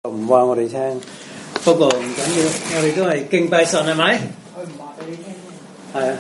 唔話我哋聽，不過唔緊要，我哋都係敬拜神係咪？ 佢唔話俾你聽。 係啊。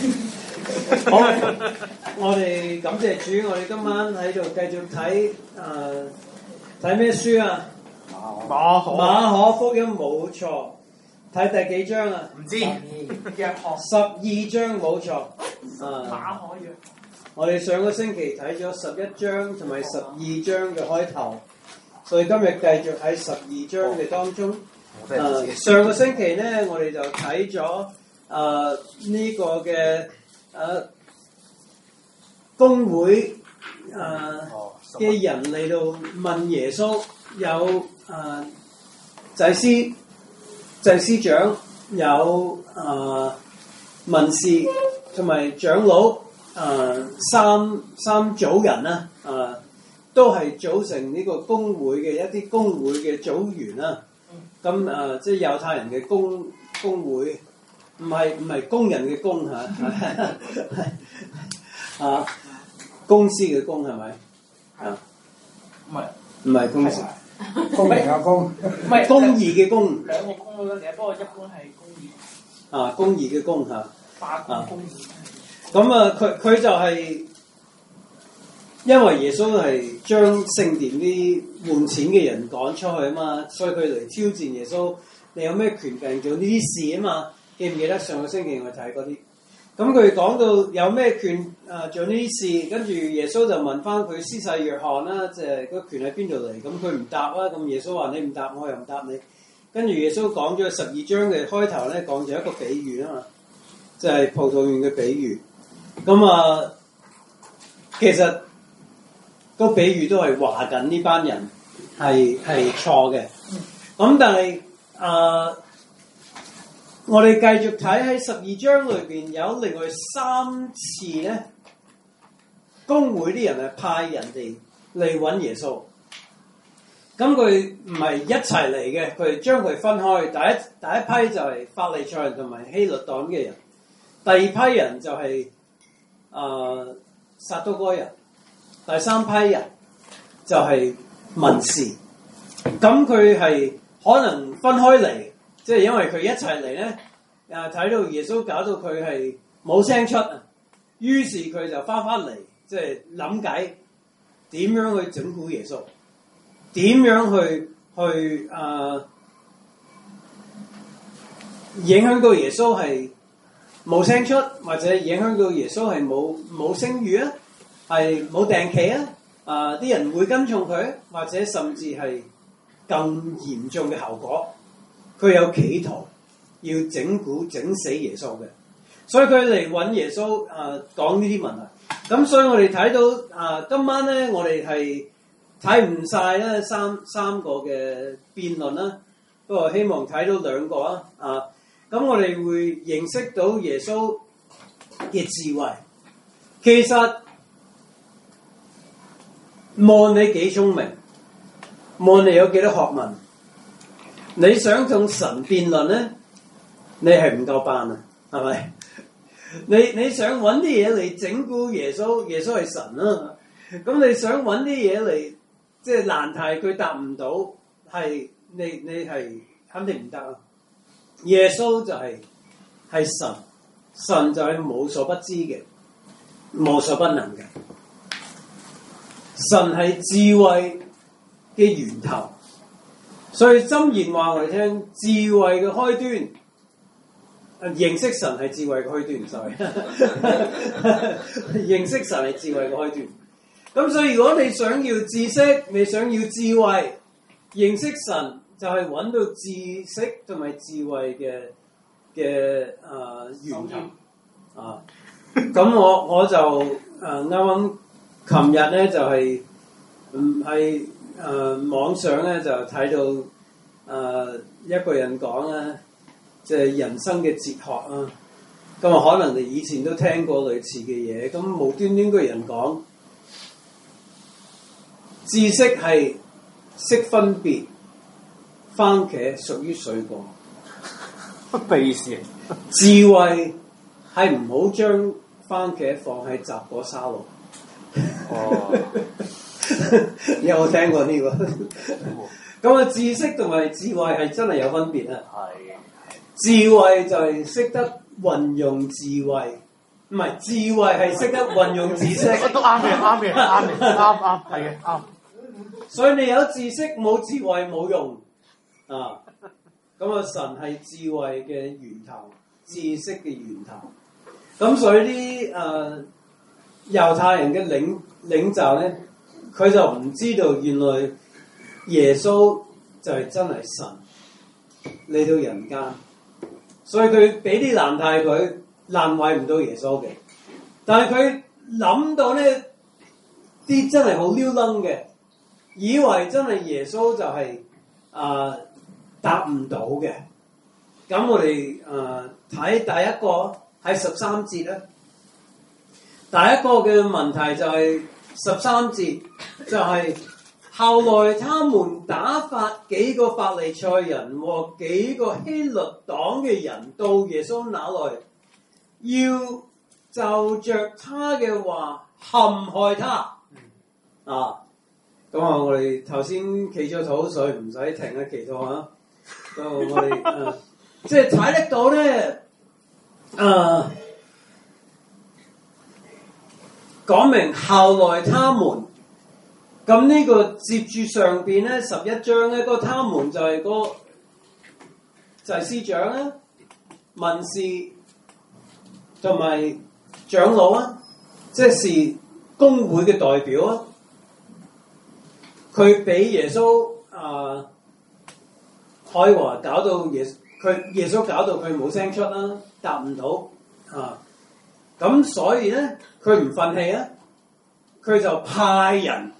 好，我哋感謝主，我哋今晚喺度繼續睇咩書啊？馬可福音冇錯，睇第幾章啊？ 唔知。 約翰 12章冇錯。 馬可約。 我哋上個星期睇咗11章同埋12章嘅開頭，所以今日繼續喺12章嘅當中。上個星期咧，我哋就睇咗呢個嘅公會嘅人嚟到問耶穌，有祭司長，有文士同埋長老，三組人啦，都係組成呢個公會嘅一啲公會嘅組員啦。咁即係猶太人嘅公會，唔係工人嘅工嚇，公司嘅公係咪？唔係公司， 公平嘅公，唔係公義嘅公， 兩個公嗰陣，不過一般係公義。 公義嘅公嚇。 化工公義。 咁佢就係因為耶穌係將聖殿啲換錢嘅人趕出去啊嘛，所以佢嚟挑戰耶穌，你有咩權柄做呢啲事啊嘛？記唔記得上個星期我睇嗰啲？咁佢講到有咩權做呢啲事，跟住耶穌就問翻佢施洗約翰啦，即係個權喺邊度嚟？咁佢唔答啊，咁耶穌話你唔答，我又唔答你。跟住耶穌講咗12章嘅開頭咧，講咗一個比喻啊嘛，即係葡萄園嘅比喻。咁其實個比喻都係話緊呢班人係錯嘅。咁但係我哋繼續睇喺12章裏邊有另外3次咧，公會啲人係派人哋嚟揾耶穌。咁佢唔係一齊嚟嘅，佢係將佢分開。第一批就係法利賽人同埋希律黨嘅人，第二批人就係撒都該人，第三批人就係文士。咁佢係可能分開嚟，即係因為佢一齊嚟咧，睇到耶穌搞到佢係冇聲出啊，於是佢就翻嚟，即係諗計點樣去整蠱耶穌，點樣去影響到耶穌係冇聲出，或者影響到耶穌係冇聲譽啊，係冇定期啊，啲人會跟從佢，或者甚至係更嚴重嘅後果，佢有企圖要整蠱整死耶穌嘅，所以佢嚟揾耶穌講呢啲問題。咁所以我哋睇到今晚咧，我哋係睇唔晒咧三個嘅辯論啦，不過希望睇到2個啊。咁我哋會認識到耶穌嘅智慧。其實望你幾聰明，望你有幾多學問，你想同神辯論咧，你係唔夠班啊，係咪？你想揾啲嘢嚟整蠱耶穌，耶穌係神啊。咁你想揾啲嘢嚟，即係難題佢答唔到，係你係肯定唔得啊。耶穌就係神，神就係無所不知嘅，無所不能嘅。神係智慧嘅源頭，所以箴言話我哋聽，智慧嘅開端，認識神係智慧嘅開端。sorry 認識神係智慧嘅開端。咁所以如果你想要知識，你想要智慧，認識神就係揾到知識同埋智慧嘅源頭啊。咁我就啱啱琴日咧就係喺網上咧就睇到一個人講咧，即係人生嘅哲學啊。咁可能你以前都聽過類似嘅嘢，咁無端端個人講知識係識分別番茄屬於水果， 鄙視。 智慧係唔好將番茄放喺雜果沙律。 哦， 有冇聽過呢個？ 咁啊，知識同埋智慧係真係有分別啊！ 係智慧就係識得運用智慧，唔係智慧係識得運用知識。 都啱嘅，啱，係嘅，啱。 所以你有知識冇智慧冇用啊！咁啊，神係智慧嘅源頭，知識嘅源頭。咁所以啲猶太人嘅領袖咧，佢就唔知道原來耶穌就係真係神嚟到人間，所以佢俾啲難題佢，難為唔到耶穌嘅。但係佢諗到咧啲真係好撩楞嘅，以為真係耶穌就係答唔到嘅。咁我哋睇第一個喺13節咧，第一個嘅問題就係13節，就係後來他們打發幾個法利賽人和幾個希律黨嘅人到耶穌那裏，要就着他嘅話陷害他。咁我哋頭先祈咗禱，所以唔使停嘅祈禱啊。咁我哋即係睇得到咧，講明後來他們。咁呢個接住上邊咧11章咧，嗰個他們就係個祭司長啊、文士同埋長老啊，即係公會嘅代表啊。佢俾耶穌可以話搞到耶穌搞到佢冇聲出啦，答唔到啊。咁所以咧，佢唔忿氣啊，佢就派人。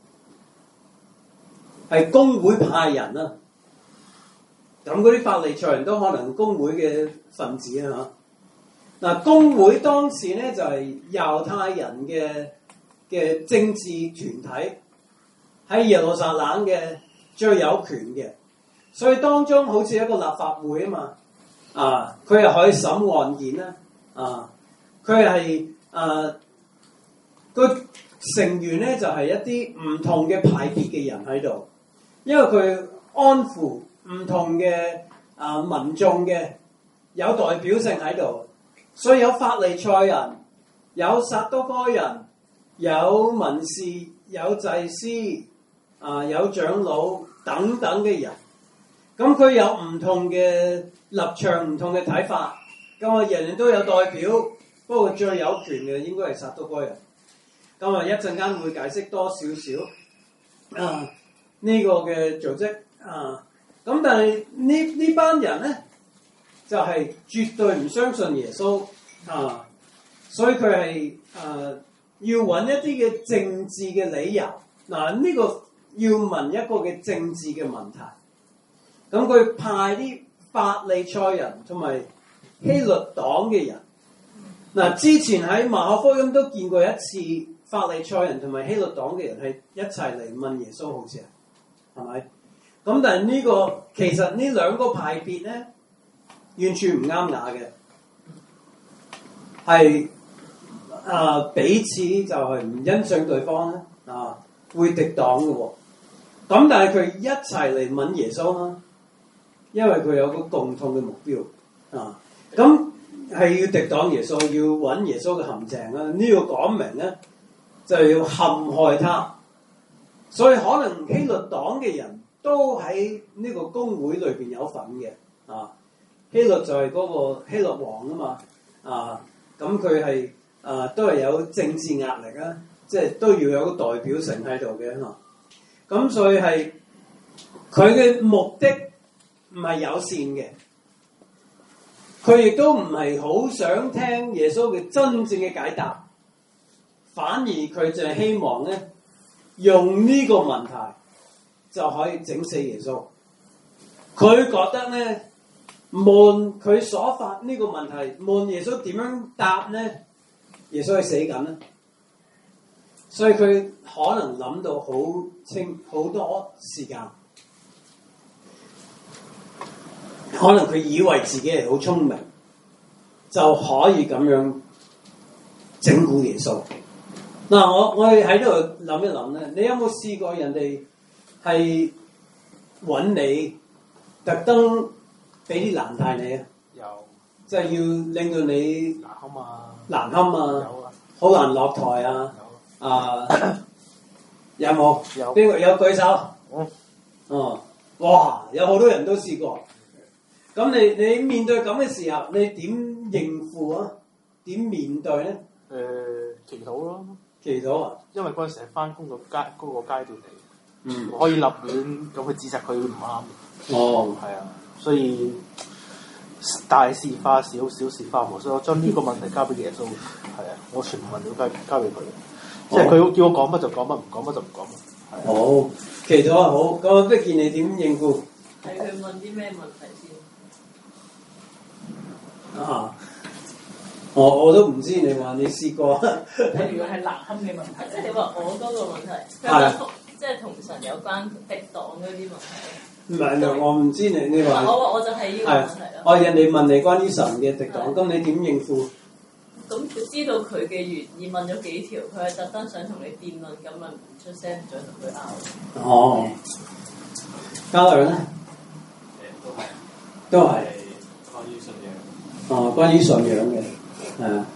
係公會派人啊，咁嗰啲法利賽人都可能公會嘅分子啊嚇。嗱，公會當時咧就係猶太人嘅政治團體，喺耶路撒冷嘅最有權嘅，所以當中好似一個立法會啊嘛，佢又可以審案件啦，佢係個成員咧就係一啲唔同嘅派別嘅人喺度。因為佢安撫唔同嘅民眾嘅有代表性喺度，所以有法利賽人、有撒都該人、有文士、有祭司、有長老等等嘅人。咁佢有唔同嘅立場、唔同嘅睇法。咁啊，人人都有代表，不過最有權嘅應該係撒都該人。咁啊，一陣間會解釋多少少呢個嘅組織咁但係呢班人咧就係絕對唔相信耶穌所以佢係要揾一啲嘅政治嘅理由。呢個要問一個嘅政治嘅問題。咁佢派啲法利賽人同埋希律黨嘅人。之前喺馬可福音都見過一次法利賽人同埋希律黨嘅人係一齊嚟問耶穌，好似係咪？咁但係其實呢兩個派別咧，完全唔啱牙嘅，係彼此就係唔欣賞對方咧，會敵黨嘅喎。咁但係佢一齊嚟問耶穌啦，因為佢有個共同嘅目標咁係要敵擋耶穌，要揾耶穌嘅陷阱啦。呢個講明咧，就要陷害他。所以可能希律黨嘅人都喺呢個公會裏邊有份嘅希律就係嗰個希律王啊嘛咁佢係都係有政治壓力啊，即係都要有個代表性喺度嘅咁所以係佢嘅目的唔係友善嘅，佢亦都唔係好想聽耶穌嘅真正嘅解答，反而佢就係希望咧用呢個問題就可以整死耶穌。佢覺得咧問佢所發呢個問題，問耶穌點樣答咧，耶穌係死緊啦。所以佢可能諗到好多時間，可能佢以為自己係好聰明，就可以咁樣整蠱耶穌。我哋喺度諗一諗咧，你有冇試過人哋係揾你，特登俾啲難題你啊？ 有即係要令到你難堪啊， 難堪啊， 有啊， 好難落台啊！ 有有冇？ 有邊個有舉手？ 哦， 哇！有好多人都試過。咁你面對咁嘅時候，你點應付啊？點面對咧？ 祈禱咯， 祈禱啊！ 因為嗰陣時係翻工個階段嚟， 嗯。 可以立亂咁去指責佢唔啱。 哦。 係啊，所以大事化小，小事化無，所以我將呢個問題交俾耶穌。係啊，我全部問題交俾佢。即係佢叫我講乜就講乜，唔講乜就唔講乜。 好，祈禱好。咁不如見你點應付？ 係佢問啲咩問題先？ 啊！我都唔知，你話你試過？ 如果係難堪嘅問題，即係你話我嗰個問題，即係同神有關敵黨嗰啲問題。 唔係，我唔知你話。 我就係呢個問題啦。 人哋問你關於神嘅敵黨，咁你點應付？ 咁佢知道佢嘅原意，問咗幾條，佢係特登想同你辯論，咁咪唔出聲，唔再同佢拗。 哦，嘉良咧？都係關於信仰。 哦，關於信仰嘅，係啊，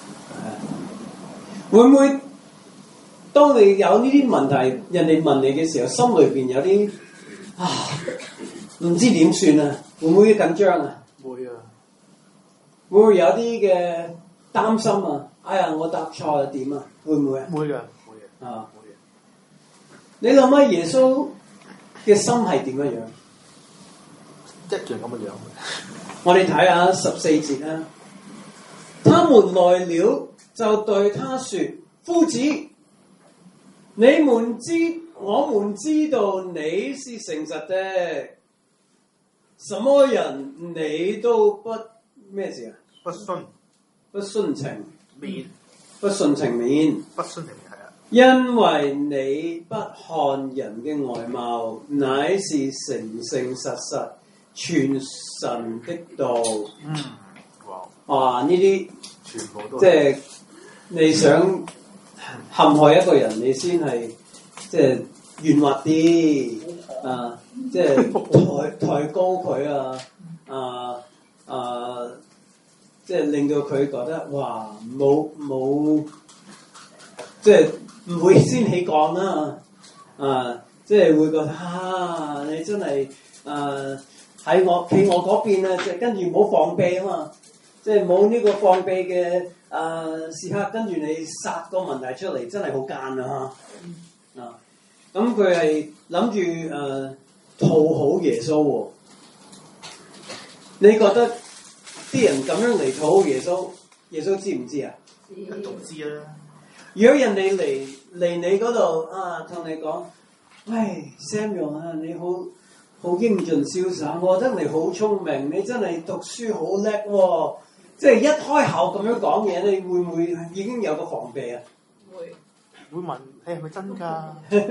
會唔會當你有呢啲問題，人哋問你嘅時候，心裏邊有啲唔知點算啊？會唔會緊張啊？ 會啊， 會唔會有啲嘅擔心啊？哎呀，我答錯又點啊？會唔會啊？ 會嘅，會嘅， 啊， 會嘅。 你諗下耶穌嘅心係點樣樣？ 一樣咁嘅樣。 我哋睇下14節啦。他們來了，就對他說：夫子，我們知道你是誠實的，什麼人你都不咩事啊？ 不信不徇情面， 不徇情面， 不信情面係啊。 因為你不看人嘅外貌，乃是誠誠實實傳神的道。哇！呢啲全部都即係你想陷害一個人，你先係即係圓滑啲啊！即係抬高佢即係令到佢覺得哇冇即係唔會先起槓啦即係會覺得你真係喺企我嗰邊啊！即係跟住唔好放屁啊嘛！即係冇呢個放屁嘅時刻，跟住你殺個問題出嚟，真係好奸啊！咁佢係諗住討好耶穌喎。你覺得啲人咁樣嚟討好耶穌，耶穌知唔知啊？ 都知啦。 如果人哋嚟你嗰度同你講，喂 Samuel 啊，你好英俊瀟灑，我覺得你好聰明，你真係讀書好叻喎。即係一開口咁樣講嘢，你會唔會已經有個防備啊？ 會問你係咪真㗎？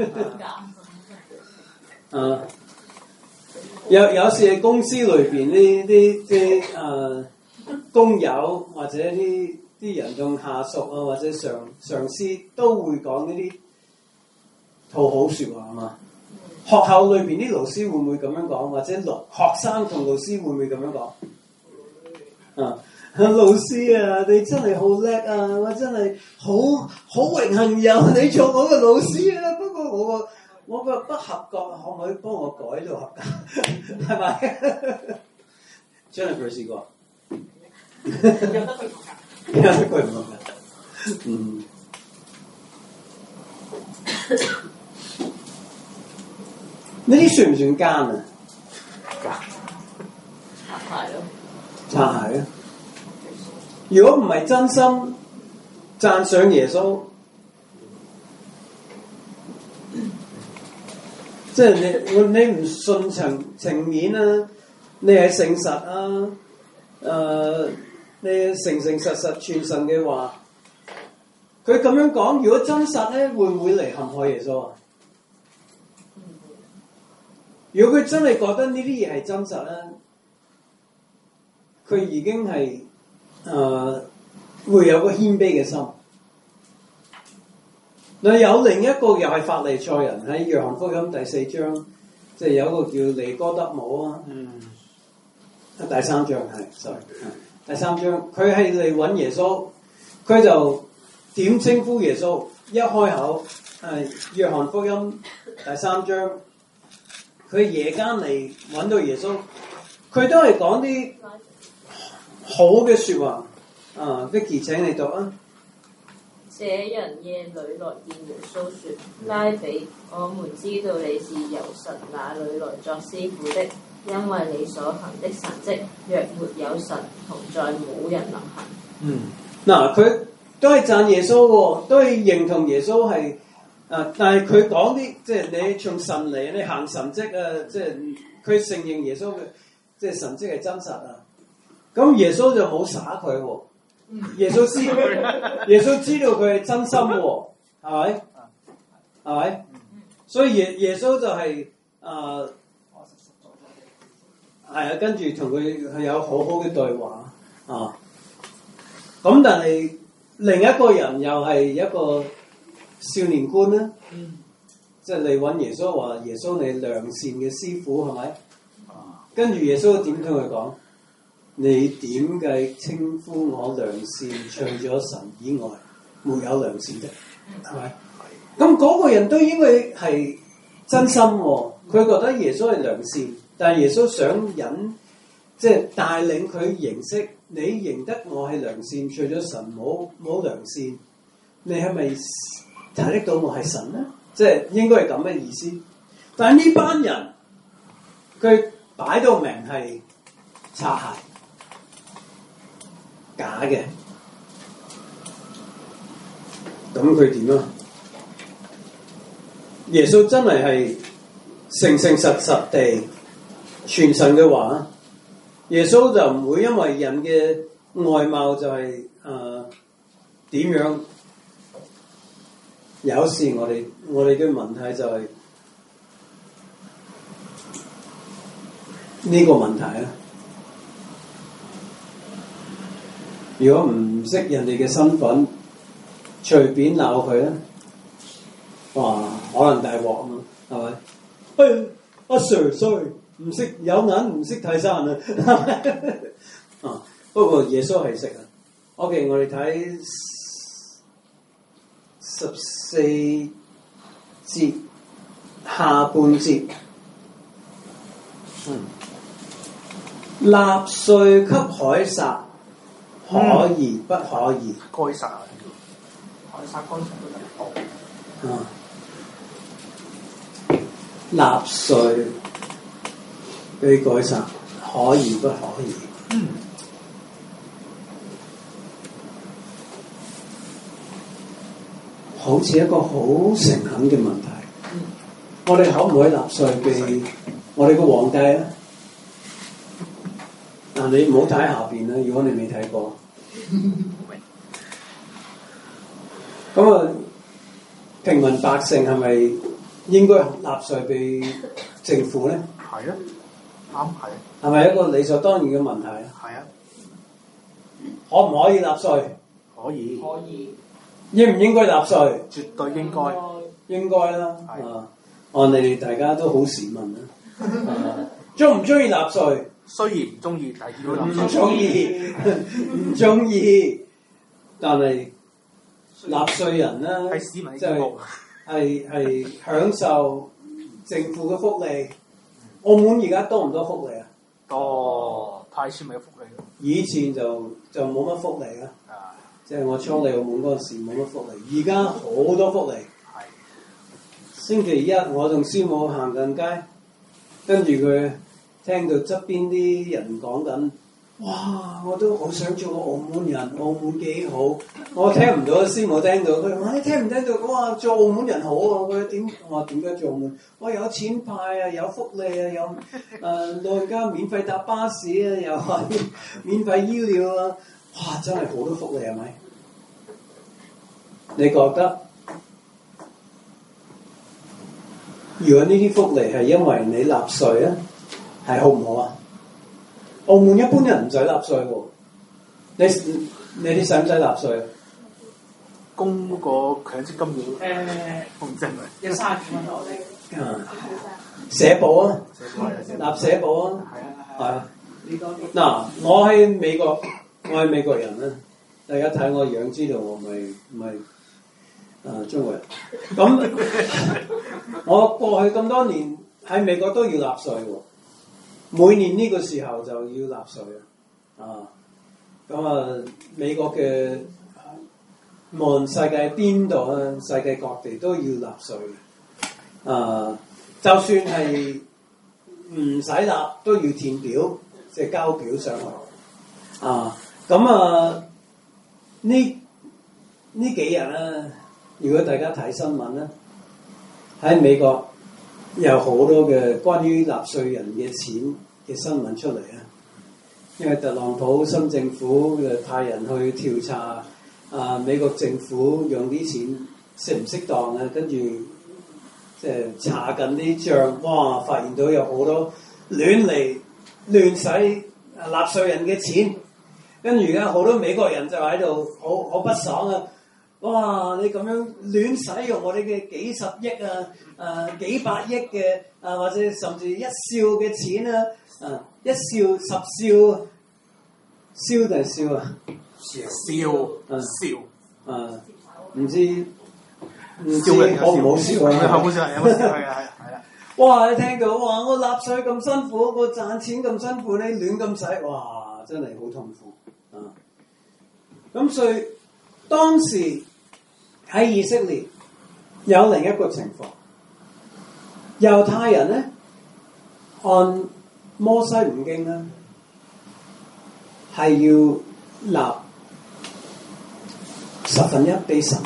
有時喺公司裏邊呢啲工友或者啲人用下屬啊或者上司都會講呢啲討好説話啊嘛。學校裏邊啲老師會唔會咁樣講？或者學生同老師會唔會咁樣講？老師啊，你真係好叻啊！我真係好榮幸有你做我嘅老師啊！不過我個不合格，可唔可以幫我改到合格？係咪？Jennifer 試過， 有得佢合格， 有得佢唔合格。呢啲算唔算奸啊？ 擦鞋咯， 擦鞋啊！如果唔係真心讚賞耶穌，即係你唔順情面啊，你係誠實啊，你誠實傳神嘅話，佢咁樣講，如果真實咧，會唔會嚟陷害耶穌啊？如果佢真係覺得呢啲嘢係真實咧，佢已經係會有個謙卑嘅心。嗱，有另一個又係法利賽人喺約翰福音第4章即係有一個叫尼哥德姆啊。第3章係 sorry， 第3章佢係嚟揾耶穌，佢就點稱呼耶穌？一開口約翰福音第3章，佢夜間嚟揾到耶穌，佢都係講啲好嘅説話。Vicky 請你讀啊。 這人夜裏來見耶穌說：拉比，我們知道你是由神那裏來作師傅的，因為你所行的神蹟，若沒有神同在，冇人能行。 嗱，佢都係讚耶穌喎，都係認同耶穌係但係佢講啲即係你從神嚟，你行神蹟啊，即係佢承認耶穌嘅即係神蹟係真實啊。咁耶穌就冇耍佢喎。耶穌知道佢係真心喎，係咪？係咪？所以耶穌就係跟住同佢係有好好嘅對話啊。咁但係另一個人又係一個少年官啦，即係嚟揾耶穌話：耶穌你良善嘅師傅係咪？跟住耶穌點同佢講？你點計稱呼我良善？除咗神以外，沒有良善的，係咪？咁嗰個人都應該係真心喎，佢覺得耶穌係良善，但係耶穌想即係帶領佢認識，你認得我係良善，除咗神冇良善，你係咪睇得到我係神咧？即係應該係咁嘅意思。但係呢班人佢擺到明係擦鞋。假嘅，咁佢點啊？耶穌真係誠實地傳神嘅話，耶穌就唔會因為人嘅外貌就係點樣。有時我哋嘅問題就係呢個問題啊。如果唔識人哋嘅身份，隨便鬧佢咧，哇，可能大鑊啊嘛，係咪？阿 Sir， 唔識有眼唔識睇山啊！不過耶穌係識啊。OK， 我哋睇14節下半節。納稅給凱撒。可以不可以？ 該撒啊，凱撒該撒都得。 納稅俾凱撒可以不可以？好似一個好誠懇嘅問題。我哋可唔可以納稅俾我哋個皇帝啊？嗱，你唔好睇下邊啦，如果你未睇過。咁啊，平民百姓係咪應該納稅俾政府咧？ 係啊，啱係。 係咪一個理所當然嘅問題啊？ 係啊。 可唔可以納稅？ 可以。 可以。 應唔應該納稅？ 絕對應該。 應該啦。你哋大家都好市民啊。中唔中意納稅？ 雖然唔中意，但係要納稅。 唔中意，但係納稅人咧， 係市民嘅義務， 係享受政府嘅福利。澳門而家多唔多福利啊？ 多，派錢咪有福利咯。 以前就冇乜福利啦。即係我初嚟澳門嗰陣時冇乜福利，而家好多福利。係。星期一我同師母行緊街，跟住佢。聽到側邊啲人講緊，哇！我都好想做個澳門人，澳門幾好。我聽唔到，師母聽到，佢話：你聽唔聽到？哇！做澳門人好啊！佢點？我話點解做澳門？我有錢派啊，有福利啊，有老人家免費搭巴士啊，又係免費醫療啊！哇！真係好多福利係咪？你覺得？如果呢啲福利係因為你納稅啊？係好唔好啊？澳門一般人唔使納稅喎，你哋使唔使納稅？ 供嗰個強積金要我唔知係咪要30幾蚊我哋。 社保啊， 社納社保啊，係啊。 呢多啲。 嗱，我喺美國，我係美國人啦。大家睇我樣知道我唔係中國人。咁我過去咁多年喺美國都要納稅喎，每年呢個時候就要納稅啊。咁啊，美國嘅無論世界邊度啊，世界各地都要納稅嘅。就算係唔使納都要填表，即係交表上去。呢幾日咧，如果大家睇新聞咧，喺美國有好多嘅關於納稅人嘅錢嘅新聞出嚟啊！因為特朗普新政府派人去調查美國政府用啲錢適唔適當啊，跟住即係查緊啲帳，哇！發現到有好多亂使納稅人嘅錢，跟住而家好多美國人就喺度好不爽啊！哇！你咁樣亂使用我哋嘅幾十億幾百億嘅或者甚至一兆嘅錢啊！一兆十兆，燒定笑啊？ 笑唔知好唔好笑啊？ 好笑係啊！ 哇！你聽到哇，我納稅咁辛苦，我賺錢咁辛苦，你亂咁使，哇！真係好痛苦啊！咁所以當時喺以色列有另一個情況，猶太人咧按摩西五經咧係要納1/10俾神，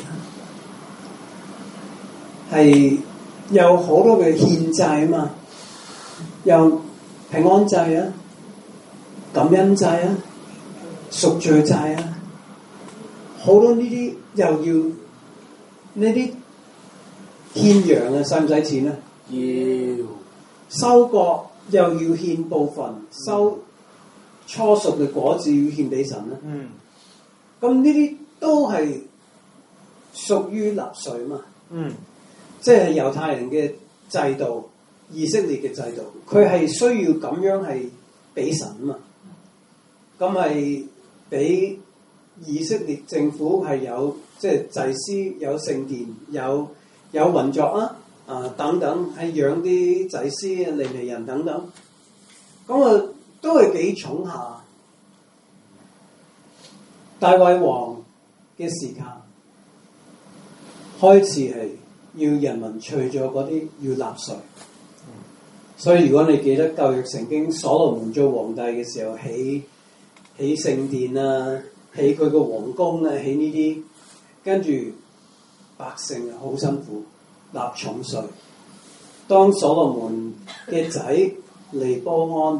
係有好多嘅獻祭啊嘛，有平安祭啊、感恩祭啊、贖罪祭啊，好多呢啲又要呢啲獻羊啊，使唔使錢啊？ 要收割又要獻部分，收初熟嘅果子要獻俾神啦。咁呢啲都係屬於納稅嘛。即係猶太人嘅制度，以色列嘅制度，佢係需要咁樣係俾神啊嘛。咁係俾以色列政府係有即係祭司有聖殿有運作等等，係養啲祭司利未人等等。咁都係幾重下。大衛王嘅時間開始係要人民除咗嗰啲要納稅，所以如果你記得舊約聖經，所羅門做皇帝嘅時候起聖殿啊，起佢個皇宮啊，起呢啲，跟住百姓好辛苦納重稅。當所羅門嘅仔羅波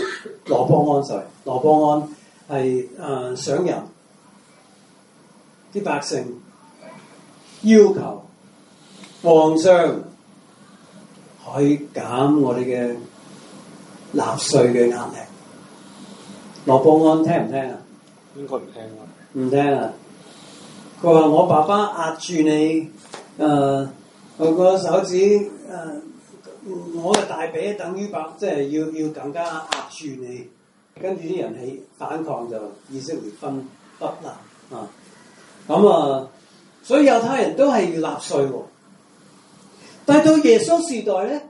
安係上任，啲百姓要求皇上可以減我哋嘅納稅嘅壓力。羅波安聽唔聽啊？ 應該唔聽啊。 唔聽啊！佢話我爸爸壓住你，佢個手指我嘅大髀等於即係要更加壓住你，跟住啲人起反抗就以色列分不立啊！所以猶太人都係要納稅喎。但係到耶穌時代咧，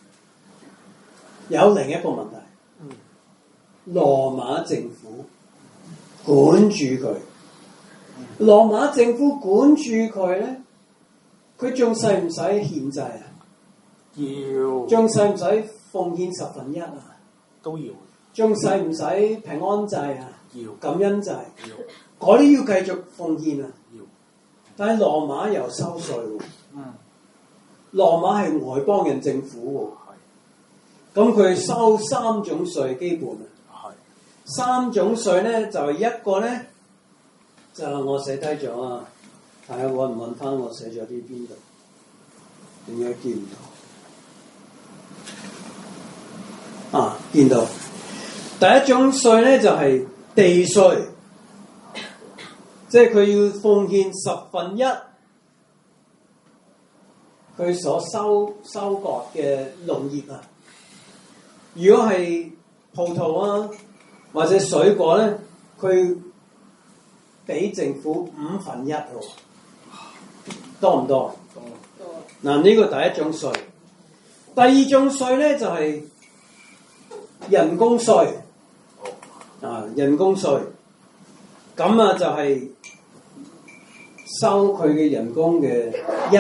有另一個問題，羅馬政府管住佢。羅馬政府管住佢咧，佢仲使唔使獻祭啊？ 要。 仲使唔使奉獻1/10啊？ 都要。 仲使唔使平安祭啊？ 要。 感恩祭。 要。 嗰啲要繼續奉獻啊？ 要。 但係羅馬又收稅喎。羅馬係外邦人政府喎。咁佢收3種稅基本啊。3種稅咧就係一個咧。就我寫低咗啊！睇下揾唔揾翻我寫咗啲邊度？點解見唔到？見到。第一種稅咧就係地稅，即係佢要奉獻1/10 佢所收割嘅農業啊。如果係葡萄啊或者水果咧，佢俾政府1/5喎，多唔多？ 多。 嗱，呢個第一種稅。第二種稅咧就係人工稅。人工稅。咁啊就係收佢嘅人工嘅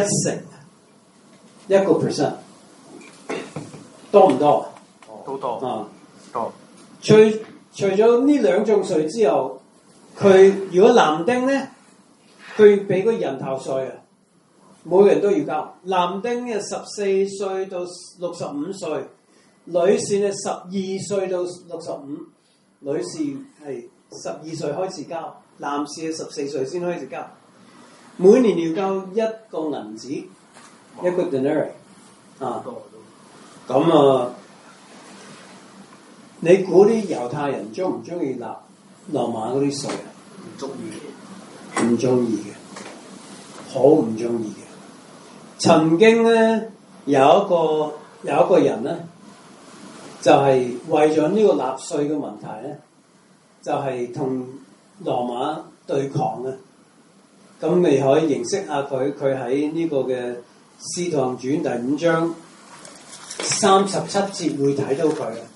1%，1%，多唔多？ 都多啊， 多。 除咗呢兩種稅之後，佢如果男丁咧，佢俾個人頭稅啊，每個人都要交。男丁嘅14歲到65歲，女士咧12歲到65，女士係12歲開始交，男士係14歲先開始交。每年要交1個銀子，一個 denarii 啊。咁啊，你估啲猶太人中唔中意納羅馬嗰啲稅啊？ 唔中意， 唔中意嘅，好唔中意嘅。曾經咧有一個人咧，就係為咗呢個納稅嘅問題咧，就係同羅馬對抗啊。咁你可以認識下佢喺呢個嘅《使徒行傳》第5章37節會睇到佢啊。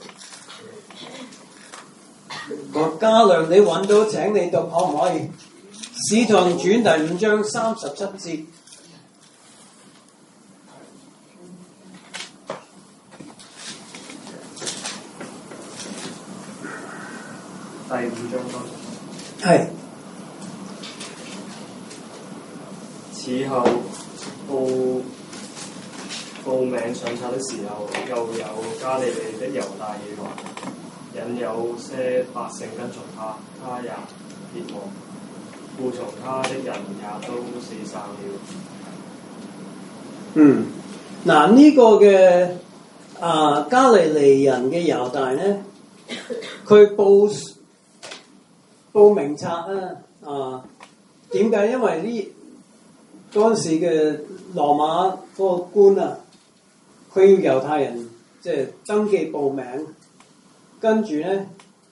我嘉良，你揾到請你讀可唔可以？《使徒行傳》第5章37節。 第5章咯。 係。 此後報名上冊的時候，又有加利利的猶大人來，引誘些百姓跟從他，他也滅亡，附從他的人也都四散了。 嗱呢個嘅加利利人嘅猶大咧，佢報名冊啊，點解？因為嗰陣時嘅羅馬嗰個官啊，佢要猶太人即係登記報名，跟住咧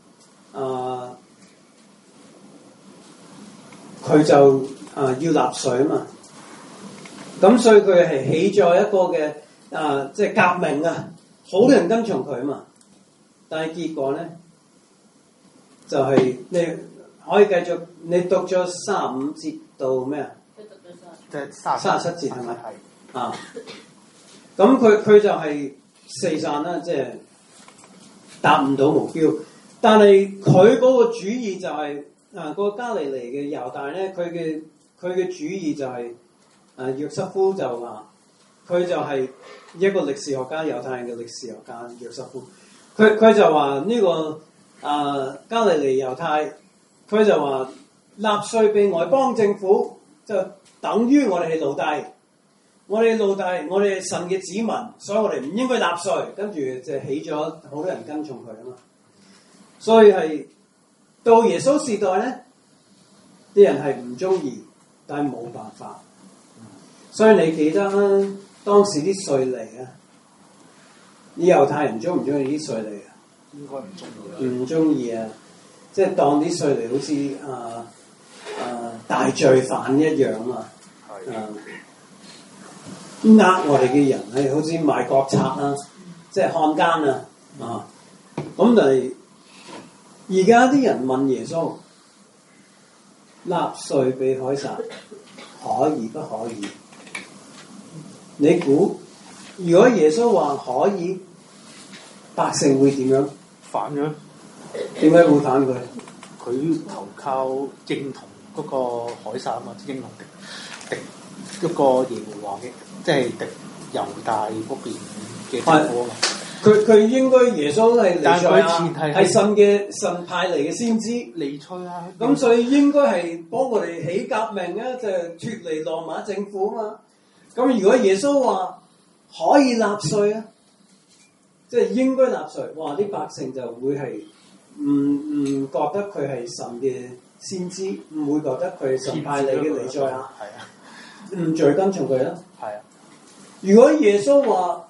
佢就要納稅啊嘛。咁所以佢係起咗一個嘅即係革命啊，好多人跟從佢啊嘛。但係結果咧就係你可以繼續，你讀咗35節到咩啊？ 即係 37節係咪？啊，咁佢就係四散啦，即係達唔到目標。但係佢嗰個主意就係個加利利嘅猶大咧，佢嘅主意就係約瑟夫就話，佢就係一個歷史學家，猶太人嘅歷史學家約瑟夫。佢就話呢個加利利猶太，佢就話納稅俾外邦政府就等於我哋係奴隸，我哋係神嘅子民，所以我哋唔應該納稅。跟住就起咗好多人跟從佢啊嘛。所以係到耶穌時代咧，啲人係唔中意，但係冇辦法。所以你記得啦，當時啲稅吏啊，啲猶太人中唔中意啲稅吏啊？ 應該唔中意。 唔中意啊！即係當啲稅吏好似大罪犯一樣啊！我哋嘅人係好似賣國賊啦，即係漢奸啊！咁但係而家啲人問耶穌，納稅俾凱撒可以不可以？你估如果耶穌話可以，百姓會點樣反嘅？ 點解會反佢？ 佢投靠認同嗰個凱撒啊嘛，即係認同敵一個耶和華嘅，即係敵猶大嗰邊嘅政府啊嘛。 佢應該耶穌係彌賽亞，係神派嚟嘅先知彌賽亞。 咁所以應該係幫我哋起革命啊，就係脫離羅馬政府啊嘛。咁如果耶穌話可以納稅啊，即係應該納稅，哇！啲百姓就會係唔覺得佢係神嘅先知，唔會覺得佢係神派嚟嘅彌賽亞， 係啊， 唔再跟從佢啦。 係啊， 如果耶穌話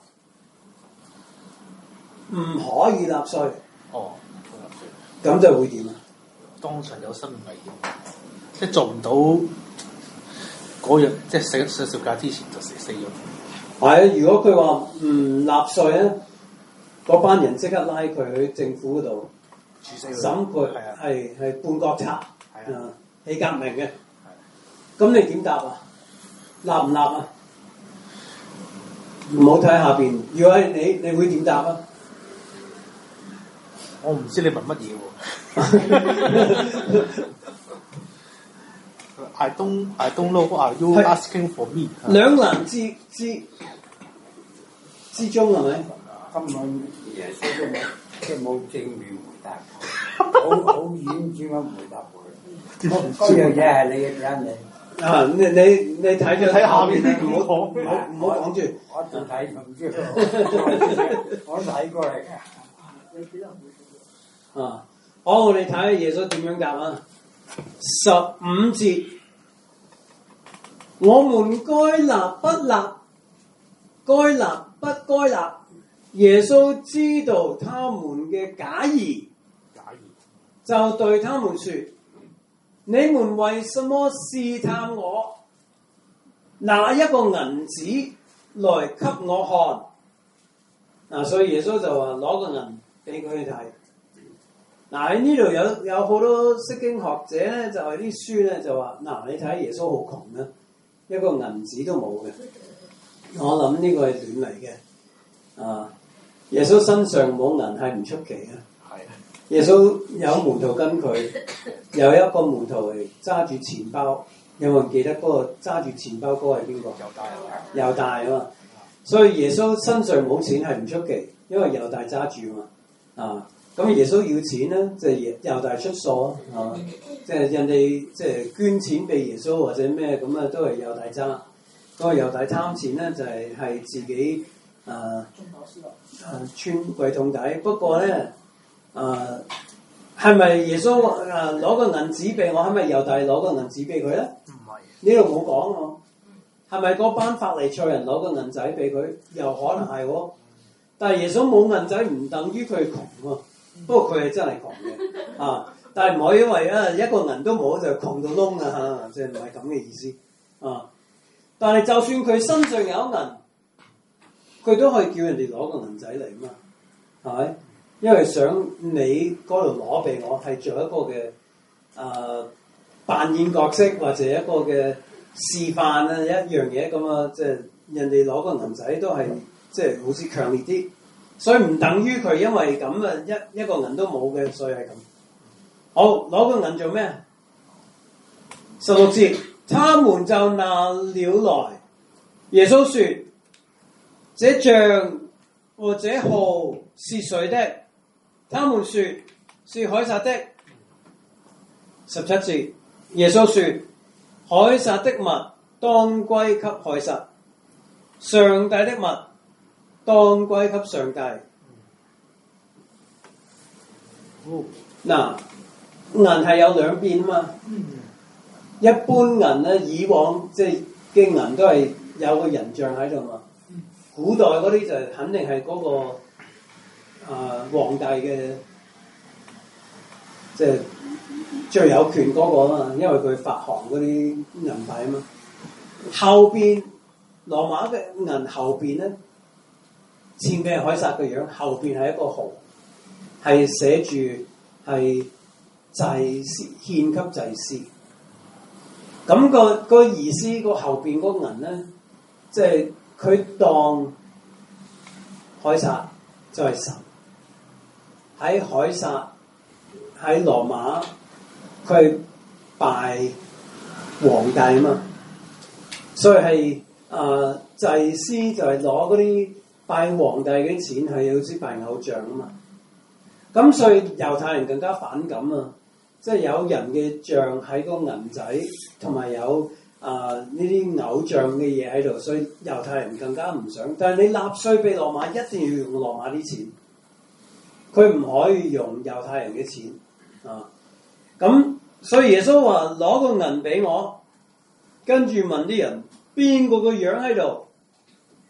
唔可以納稅，咁就會點啊？ 當場有生命危險，即係做唔到嗰樣，即係上十字架之前就死咗。 係，如果佢話唔納稅咧，嗰班人即刻拉佢去政府嗰度審佢，係叛國賊，起革命嘅。咁你點答啊？納唔納啊？唔好睇下邊，如果係你會點答啊？ 我唔知你問乜嘢喎。I don't know what are you asking for me。 兩難之中係咪？ 根本耶穌都冇即係冇正面回答，好婉轉咁回答佢。嗰樣嘢係你嘅人嚟。 啊！你睇咗睇下面啲唔好講住。 我仲睇唔知，我睇過嚟嘅。 啊！好，我哋睇下耶穌點樣答啊！15節，我們該立不立，該立不該立。耶穌知道他們嘅假意，就對他們說：你們為什麼試探我？拿一個銀子來給我看。所以耶穌就話攞個銀俾佢睇。喺呢度有好多釋經學者咧，就係啲書咧就話，你睇耶穌好窮啦，一個銀子都冇嘅。我諗呢個係亂嚟嘅。耶穌身上冇銀係唔出奇嘅。耶穌有門徒跟佢，有一個門徒係揸住錢包，有冇人記得嗰個揸住錢包嗰個係邊個？猶大啊嘛。所以耶穌身上冇錢係唔出奇，因為猶大揸住嘛。咁耶穌要錢咧，就係猶大出數啊。即係人哋即係捐錢俾耶穌或者咩咁啊，都係猶大揸。嗰個猶大貪錢咧，就係自己穿櫃桶底。不過咧。係咪耶穌攞個銀紙俾我？係咪猶大攞個銀紙俾佢咧？唔係，呢度冇講喎。係咪嗰班法利賽人攞個銀仔俾佢？又可能係喎。但係耶穌冇銀仔唔等於佢窮喎。不過佢係真係窮嘅。但係唔可以因為一個銀都冇就窮到窿啊！即係唔係咁嘅意思。但係就算佢身上有銀，佢都可以叫人哋攞個銀仔嚟嘛，係咪？因為想你嗰度攞俾我，係做一個嘅扮演角色或者一個嘅示範啊，一樣嘢咁啊，即係人哋攞個銀仔都係即係好似強烈啲，所以唔等於佢因為咁啊一個銀都冇嘅，所以係咁。好，攞個銀做咩？16節，他們就拿了來。耶穌說：這像和這號是誰的？他們說是凱撒的。17節，耶穌說：凱撒的物當歸給凱撒，上帝的物當歸給上帝。銀係有兩邊啊嘛。一般銀咧，以往即係嘅銀都係有個人像喺度嘛。古代嗰啲就肯定係嗰個。皇帝嘅即係最有權嗰個啊嘛，因為佢發行嗰啲銀幣啊嘛。後邊羅馬嘅銀後邊咧，前邊係凱撒嘅樣，後邊係一個號，係寫住係祭司獻給祭司。咁個意思，個後邊嗰銀咧，即係佢當凱撒就係神。喺凱撒喺羅馬，佢拜皇帝啊嘛，所以係祭司就係攞嗰啲拜皇帝嗰啲錢，係好似拜偶像啊嘛。咁所以猶太人更加反感啊，即係有人嘅像喺個銀仔，同埋有呢啲偶像嘅嘢喺度，所以猶太人更加唔想。但係你納稅俾羅馬，一定要用羅馬啲錢。佢唔可以用猶太人嘅錢咁所以耶穌話攞個銀俾我，跟住問啲人邊個個樣喺度，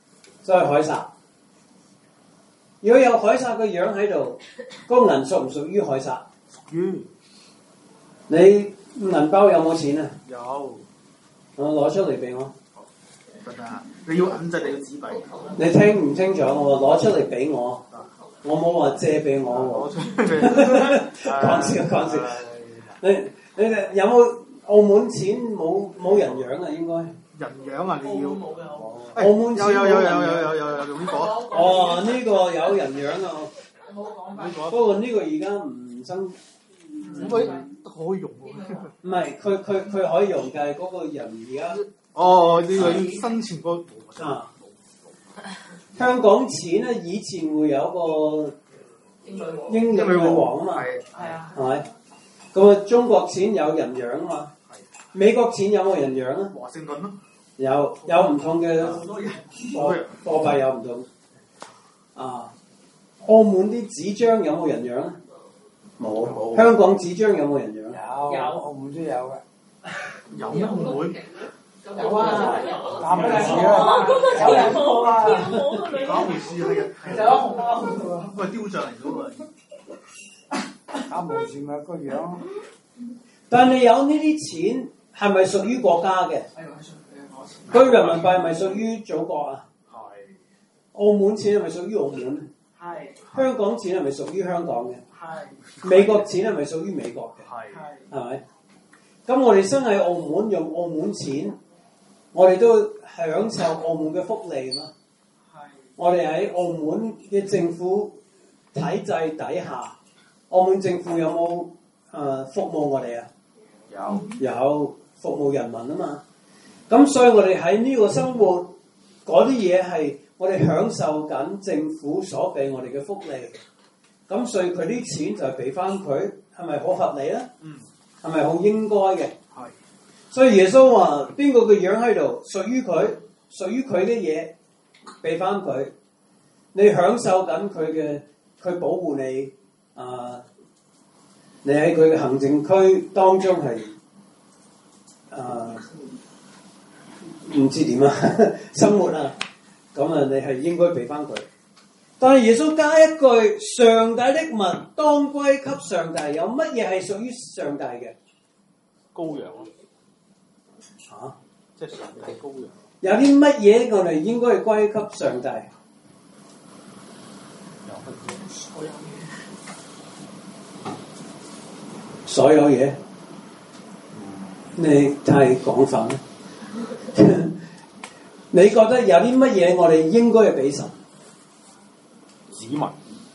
就係凱撒。如果有凱撒個樣喺度，個銀屬唔屬於凱撒？ 屬於。 你銀包有冇錢啊？ 有。 我攞出嚟俾我。 得啊！你要銀仔，你要紙幣。 你聽唔清楚？我攞出嚟俾我。我冇話借俾我喎。講笑。你哋有冇澳門錢冇人樣啊？應該。人樣啊！你要。澳門錢有用呢個。哦，呢個有人樣啊！不過呢個而家唔生。 可以用喎。 唔係，佢可以用嘅，嗰個人而家。 哦，呢個生前個啊。香港錢咧，以前會有個英女王啊嘛，係咪？咁啊，中國錢有人樣啊嘛，美國錢有冇人樣啊？ 華盛頓咯， 有唔同嘅貨幣有唔同。啊，澳門啲紙張有冇人樣啊？冇。香港紙張有冇人樣？ 有，澳門都有嘅。 有咩澳門？ 有啊，打回事啊，有人過啊， 打回事係有紅包， 個雕像嚟咗喎。 打回事咪個樣。 但係有呢啲錢係咪屬於國家嘅？佢人民幣係咪屬於祖國啊？係。澳門錢係咪屬於澳門？係。香港錢係咪屬於香港嘅？係。美國錢係咪屬於美國嘅？係。係咪？咁我哋生喺澳門用澳門錢。我哋都享受澳門嘅福利嘛。我哋喺澳門嘅政府體制底下，澳門政府有冇服務我哋啊？有服務人民啊嘛。咁所以我哋喺呢個生活嗰啲嘢係我哋享受緊政府所俾我哋嘅福利。咁所以佢啲錢就係俾翻佢，係咪好合理啊？係咪好應該嘅？所以耶穌話：邊個嘅樣喺度，屬於佢嘅嘢，俾翻佢。你享受緊佢保護你你喺佢嘅行政區當中係唔知點啊生活啊，咁啊你係應該俾翻佢。但係耶穌加一句：上帝的物當歸給上帝。有乜嘢係屬於上帝嘅？ 羔羊咯。嚇！即係上帝羔羊。 有啲乜嘢我哋應該係歸給上帝？所有嘢。你太廣泛啦。你覺得有啲乜嘢我哋應該係俾神？ 子民。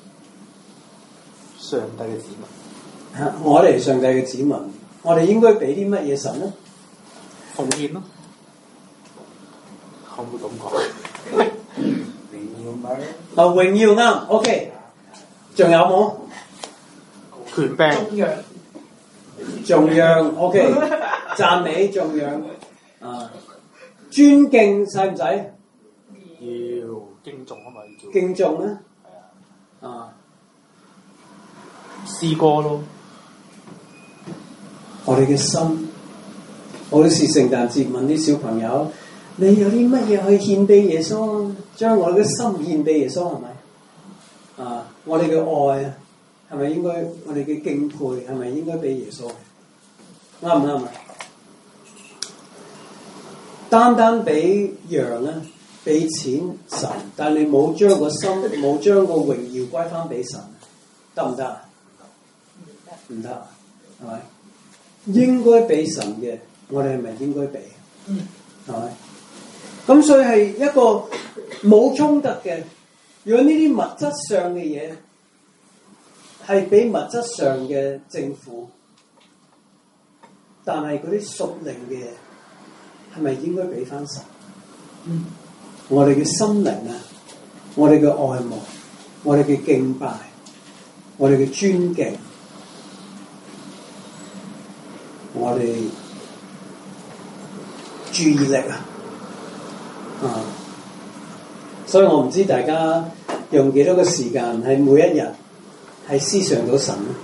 上帝嘅子民。 我哋係上帝嘅子民，我哋應該俾啲乜嘢神咧？ 奉獻咯。可唔可以咁講？ 榮耀咪？ 榮耀啱 ，OK。仲有冇？ 權柄。 頌揚 ，OK。讚美頌揚。尊敬使唔使？ 要敬重啊嘛，要敬重咧。 係啊。詩歌咯。 我哋嘅心，好似聖誕節問啲小朋友：你有啲乜嘢可以獻俾耶穌？將我哋嘅心獻俾耶穌係咪？我哋嘅愛啊，係咪應該？我哋嘅敬佩係咪應該俾耶穌？啱唔啱啊？單單俾羊啊，俾錢神，但你冇將個心，冇將個榮耀歸翻俾神，得唔得啊？唔得，係咪？應該俾神嘅，我哋係咪應該俾？係咪？咁所以係一個冇衝突嘅。如果呢啲物質上嘅嘢係俾物質上嘅政府，但係嗰啲屬靈嘅嘢係咪應該俾翻神？我哋嘅心靈啊，我哋嘅愛慕，我哋嘅敬拜，我哋嘅尊敬。我哋注意力所以我唔知大家用幾多個時間喺每一日係思想到神咧？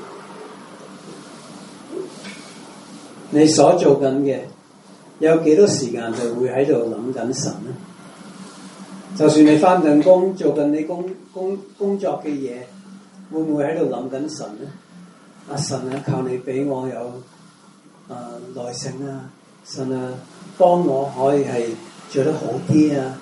你所做緊嘅有幾多時間就會喺度諗緊神咧？ 就算你翻緊工，做緊你工作嘅嘢，會唔會喺度諗緊神咧？神啊，靠你俾我有耐性啊！神啊，幫我可以係做得好啲啊！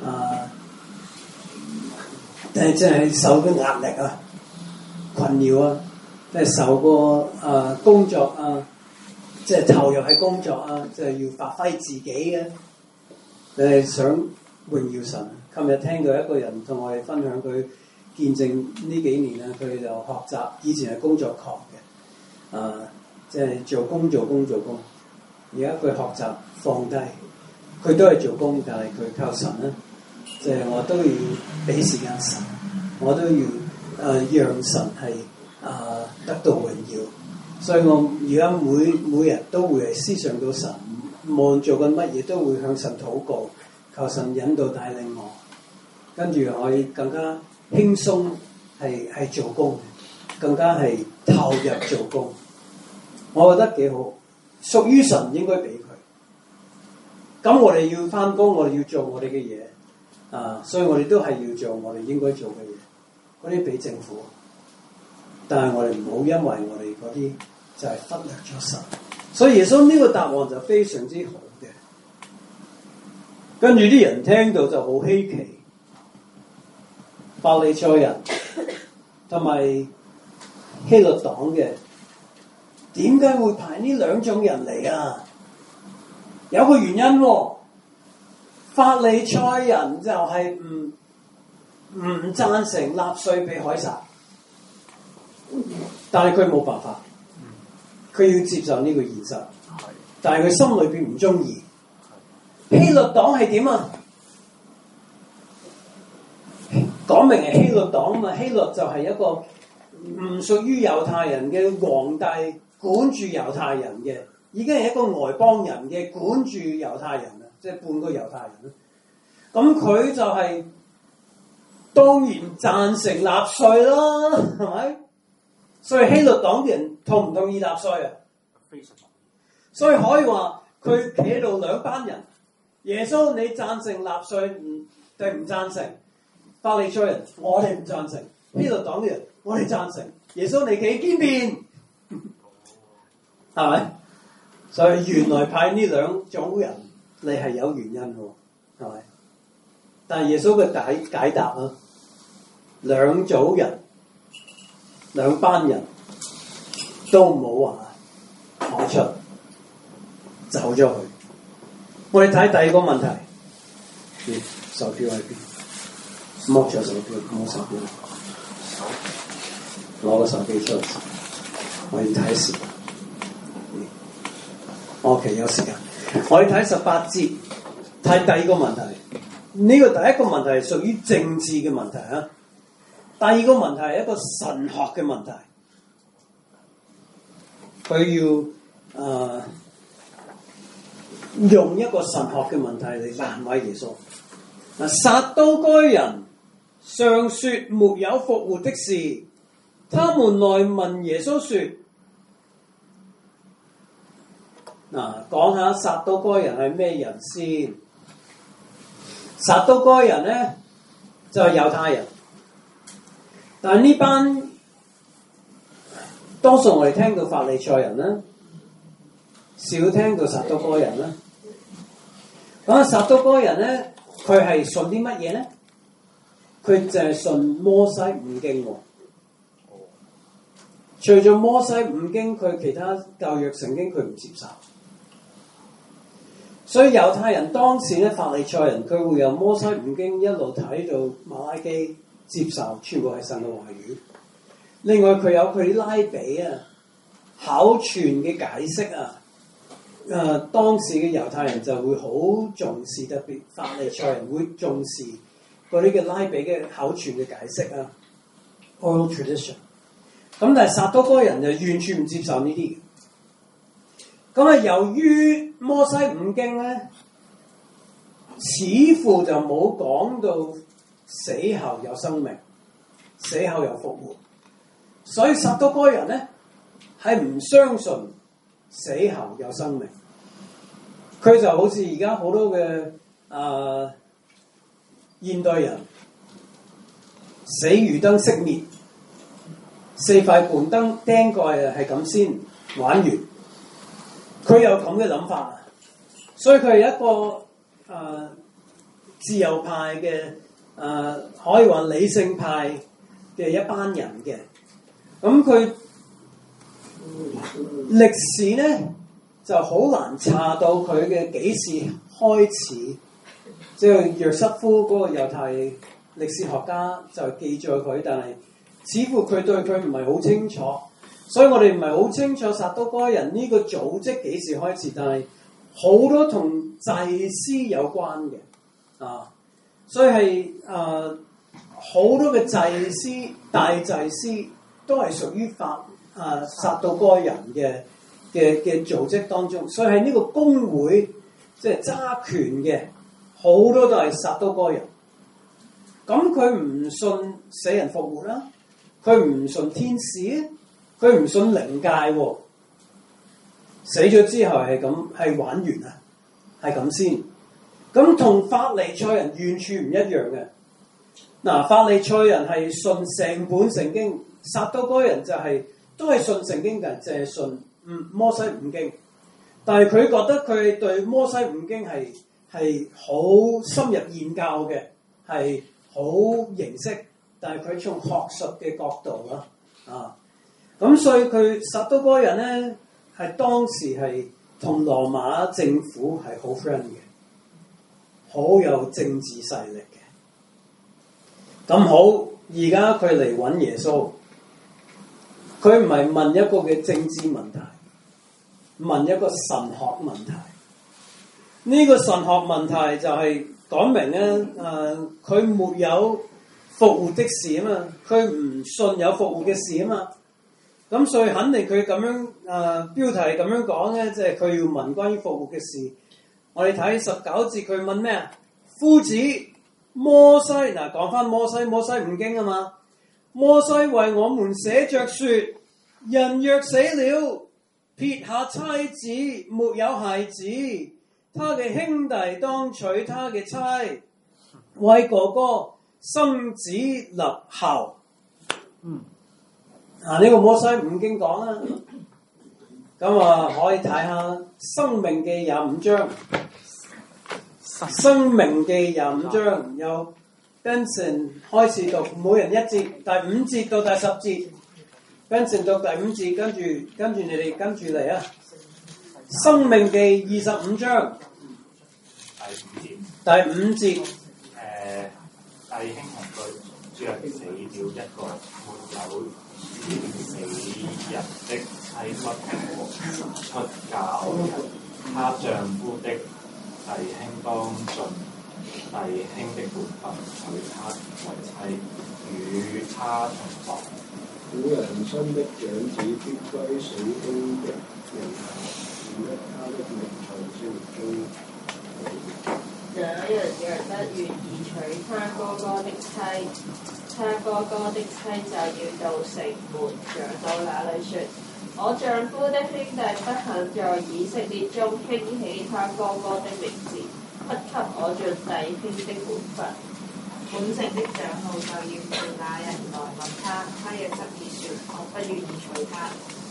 定係真係受咗壓力啊、困擾啊，即係受過工作啊，即係投入喺工作啊，即係要發揮自己嘅。你係想榮耀神？今日聽到一個人同我哋分享佢見證呢幾年啊，佢就學習以前係工作狂嘅，即係做工，而家佢學習放低，佢都係做工，但係佢靠神咧，即係我都要俾時間神，我都要讓神係得到榮耀，所以我而家每日都會係思想到神，無論做緊乜嘢都會向神禱告，求神引導帶領我，跟住可以更加輕鬆係做工，更加係投入做工，我覺得幾好，屬於神應該俾佢。咁我哋要返工，我哋要做我哋嘅嘢，所以我哋都係要做我哋應該做嘅嘢，嗰啲俾政府。但係我哋唔好因為我哋嗰啲就係忽略咗神，所以耶穌呢個答案就非常之好嘅。跟住啲人聽到就好稀奇，法利賽人同埋希律黨嘅，點解會派呢兩種人嚟啊？有個原因喎，法利賽人就係唔贊成納稅俾凱撒，但係佢冇辦法，佢要接受呢個現實，但係佢心裏邊唔中意。希律黨係點啊？講明係希律黨啊嘛，希律就係一個唔屬於猶太人嘅皇帝，管住猶太人嘅，已經係一個外邦人嘅管住猶太人啦，即係半個猶太人啦。咁佢就係當然贊成納稅啦，係咪？所以希律黨嘅人同唔同意納稅啊？ 非常同意。所以可以話佢企喺度兩班人，耶穌你贊成納稅定唔贊成？法利賽人我哋唔贊成，希律黨嘅人我哋贊成。耶穌你企邊邊？係咪？所以原來派呢兩種人你係有原因喎，係咪？但係耶穌嘅解答啊，兩組人、兩班人都冇話攞出，走咗去。我哋睇第二個問題，手錶喺邊？剝咗手錶，冇手錶，攞個手機出嚟，我要睇時間。OK， 有時間。我哋睇18節，睇第二個問題。呢個第一個問題係屬於政治嘅問題啊。第二個問題係一個神學嘅問題。佢要用一個神學嘅問題嚟難為耶穌。撒都該人常說沒有復活的事，他們來問耶穌說：講下撒都該人係咩人先？撒都該人咧就係猶太人，但係呢班多數我哋聽到法利賽人啦，少聽到撒都該人啦。咁撒都該人咧，佢係信啲乜嘢咧？佢就係信摩西五經喎。除咗摩西五經，佢其他舊約聖經佢唔接受。所以猶太人當時咧，法利賽人佢會由摩西五經一路睇到馬拉基，接受全部係神嘅話語。另外佢有佢啲拉比啊、口傳嘅解釋啊。當時嘅猶太人就會好重視，特別法利賽人會重視嗰啲嘅拉比嘅口傳嘅解釋啊 oral tradition。咁但係撒都該人就完全唔接受呢啲。咁由於摩西五經咧，似乎就冇講到死後有生命、死後有復活，所以撒都該人咧係唔相信死後有生命。佢就好似而家好多嘅現代人死魚燈熄滅，4塊半燈釘蓋係咁先玩完。佢有咁嘅諗法，所以佢係一個自由派嘅可以話理性派嘅一班人嘅。咁佢歷史咧就好難查到佢嘅幾時開始，即係約瑟夫嗰個猶太歷史學家就記載佢，但係似乎佢對佢唔係好清楚，所以我哋唔係好清楚撒都該人呢個組織幾時開始，但係好多同祭司有關嘅所以係好多嘅祭司、大祭司都係屬於撒都該人嘅組織當中，所以喺呢個公會即係揸權嘅好多都係撒都該人。咁佢唔信死人復活啦，佢唔信天使，佢唔信靈界喎。死咗之後係咁係玩完啊，係咁先。咁同法利賽人完全唔一樣嘅。法利賽人係信成本聖經，撒都該人就都係信聖經嘅，就係信摩西五經。但係佢覺得佢對摩西五經係好深入研究嘅，係好認識，但係佢從學術嘅角度啦，咁所以佢撒都該人咧係當時係同羅馬政府係好 friend 嘅，好有政治勢力嘅。咁好，而家佢嚟揾耶穌，佢唔係問一個嘅政治問題，問一個神學問題。呢個神學問題就係講明咧，佢沒有復活的事啊嘛，佢唔信有復活嘅事啊嘛。咁所以肯定佢咁樣標題咁樣講咧，即係佢要問關於復活嘅事。我哋睇19節，佢問咩啊？夫子摩西，講翻摩西五經啊嘛。摩西為我們寫着說，人若死了，撇下妻子，沒有孩子，他嘅兄弟當娶他嘅妻，為哥哥生子立後。呢個摩西五經講啦，咁可以睇下《申命記》25章，《申命記》25章由 Benson 開始讀，每人一節，第5節到第10節 ，Benson 讀第5節，跟住你哋跟住嚟啊，《申命記》25章第5節， 弟兄同居，若死了一個，沒有死人的妻不可出嫁人，她丈夫的弟兄當盡弟兄的本分，娶她為妻，與她同房。 古人生的長子必歸死兄的名下，免得他的名在聖中。 那人若不願意娶他哥哥的妻，他哥哥的妻就要到城門長到那裡說：我丈夫的兄弟不肯在以色列中興起他哥哥的名字，不給我盡弟兄的本分。本城的長老就要叫那人來問他，他亦執意說：我不願意娶他。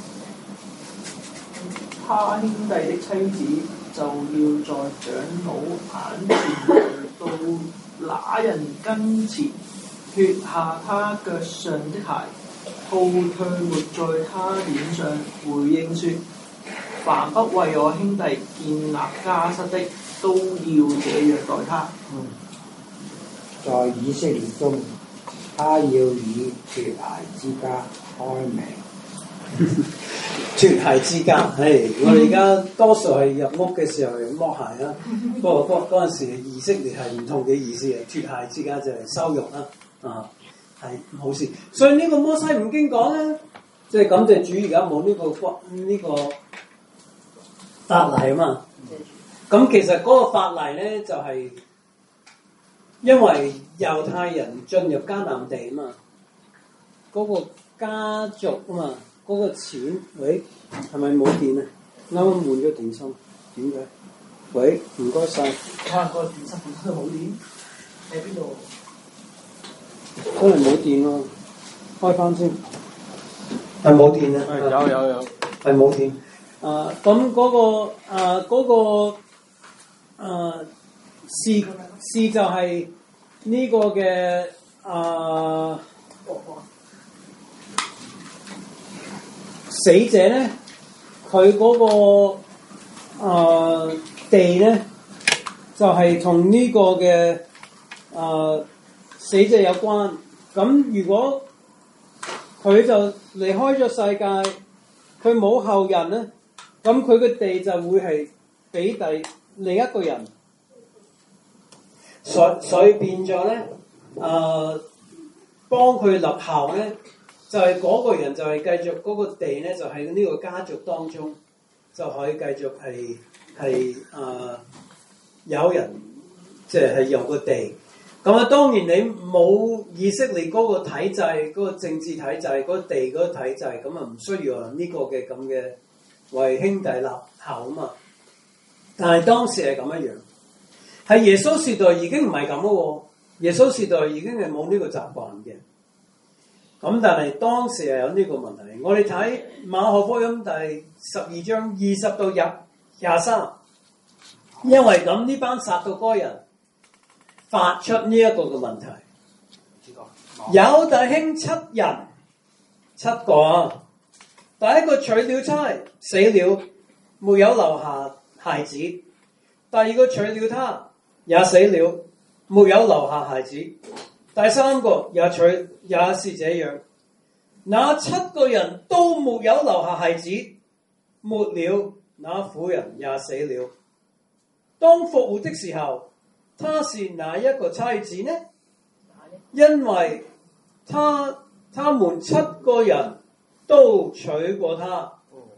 他兄弟的妻子就要在長老眼前到那人跟前，脱下他腳上的鞋，吐唾沫在他臉上，回應說：凡不為我兄弟建立家室的，都要這樣待他。 在以色列中，他要以脱鞋之家開名。 脱鞋之家，我哋而家多數係入屋嘅時候係剝鞋啦。不過嗰陣時以色列係唔同嘅意思嘅，脱鞋之家就係羞辱啦，係唔好事。所以呢個摩西五經講咧，即係感謝主而家冇呢個法例啊嘛。咁其實嗰個法例咧就係因為猶太人進入迦南地啊嘛，嗰個家族啊嘛。嗰個錢，喂，係咪冇電啊？啱啱換咗電芯，點解？喂，唔該晒。 可能個電芯本身都冇電。 喺邊度？ 可能冇電咯，開翻先。係冇電啊！ 有， 係冇電。咁嗰個事就係呢個嘅死者咧，佢嗰個地咧，就係同呢個嘅死者有關。咁如果佢就離開咗世界，佢冇後人咧，咁佢嘅地就會係俾另一個人。所以變咗咧，幫佢立後咧，就係嗰個人就係繼續嗰個地咧，就喺呢個家族當中就可以繼續係有人即係有個地。咁啊，當然你冇以色列嗰個體制、嗰個政治體制、嗰個地嗰個體制，咁啊唔需要呢個嘅咁嘅為兄弟立後啊嘛。但係當時係咁樣樣。喺耶穌時代已經唔係咁咯喎，耶穌時代已經係冇呢個習慣嘅。咁但係當時係有呢個問題。我哋睇馬可福音第12章20到23，因為咁呢班撒都該人發出呢一個嘅問題。有弟兄7個啊，第一個娶了妻死了，沒有留下孩子；第二個娶了他也死了，沒有留下孩子；第三個也是這樣。那7個人都沒有留下孩子，末了那婦人也死了。當復活的時候，他是哪一個妻子呢？因為他們7個人都娶過她。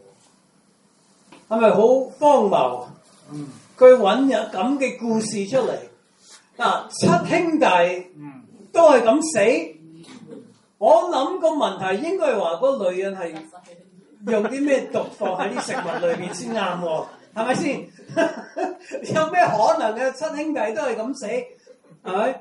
係咪好荒謬？佢揾日咁嘅故事出嚟，七兄弟都係咁死。我諗個問題應該係話個女人係用啲咩毒放喺啲食物裏邊先啱喎，係咪先？有咩可能嘅？七兄弟都係咁死，係咪？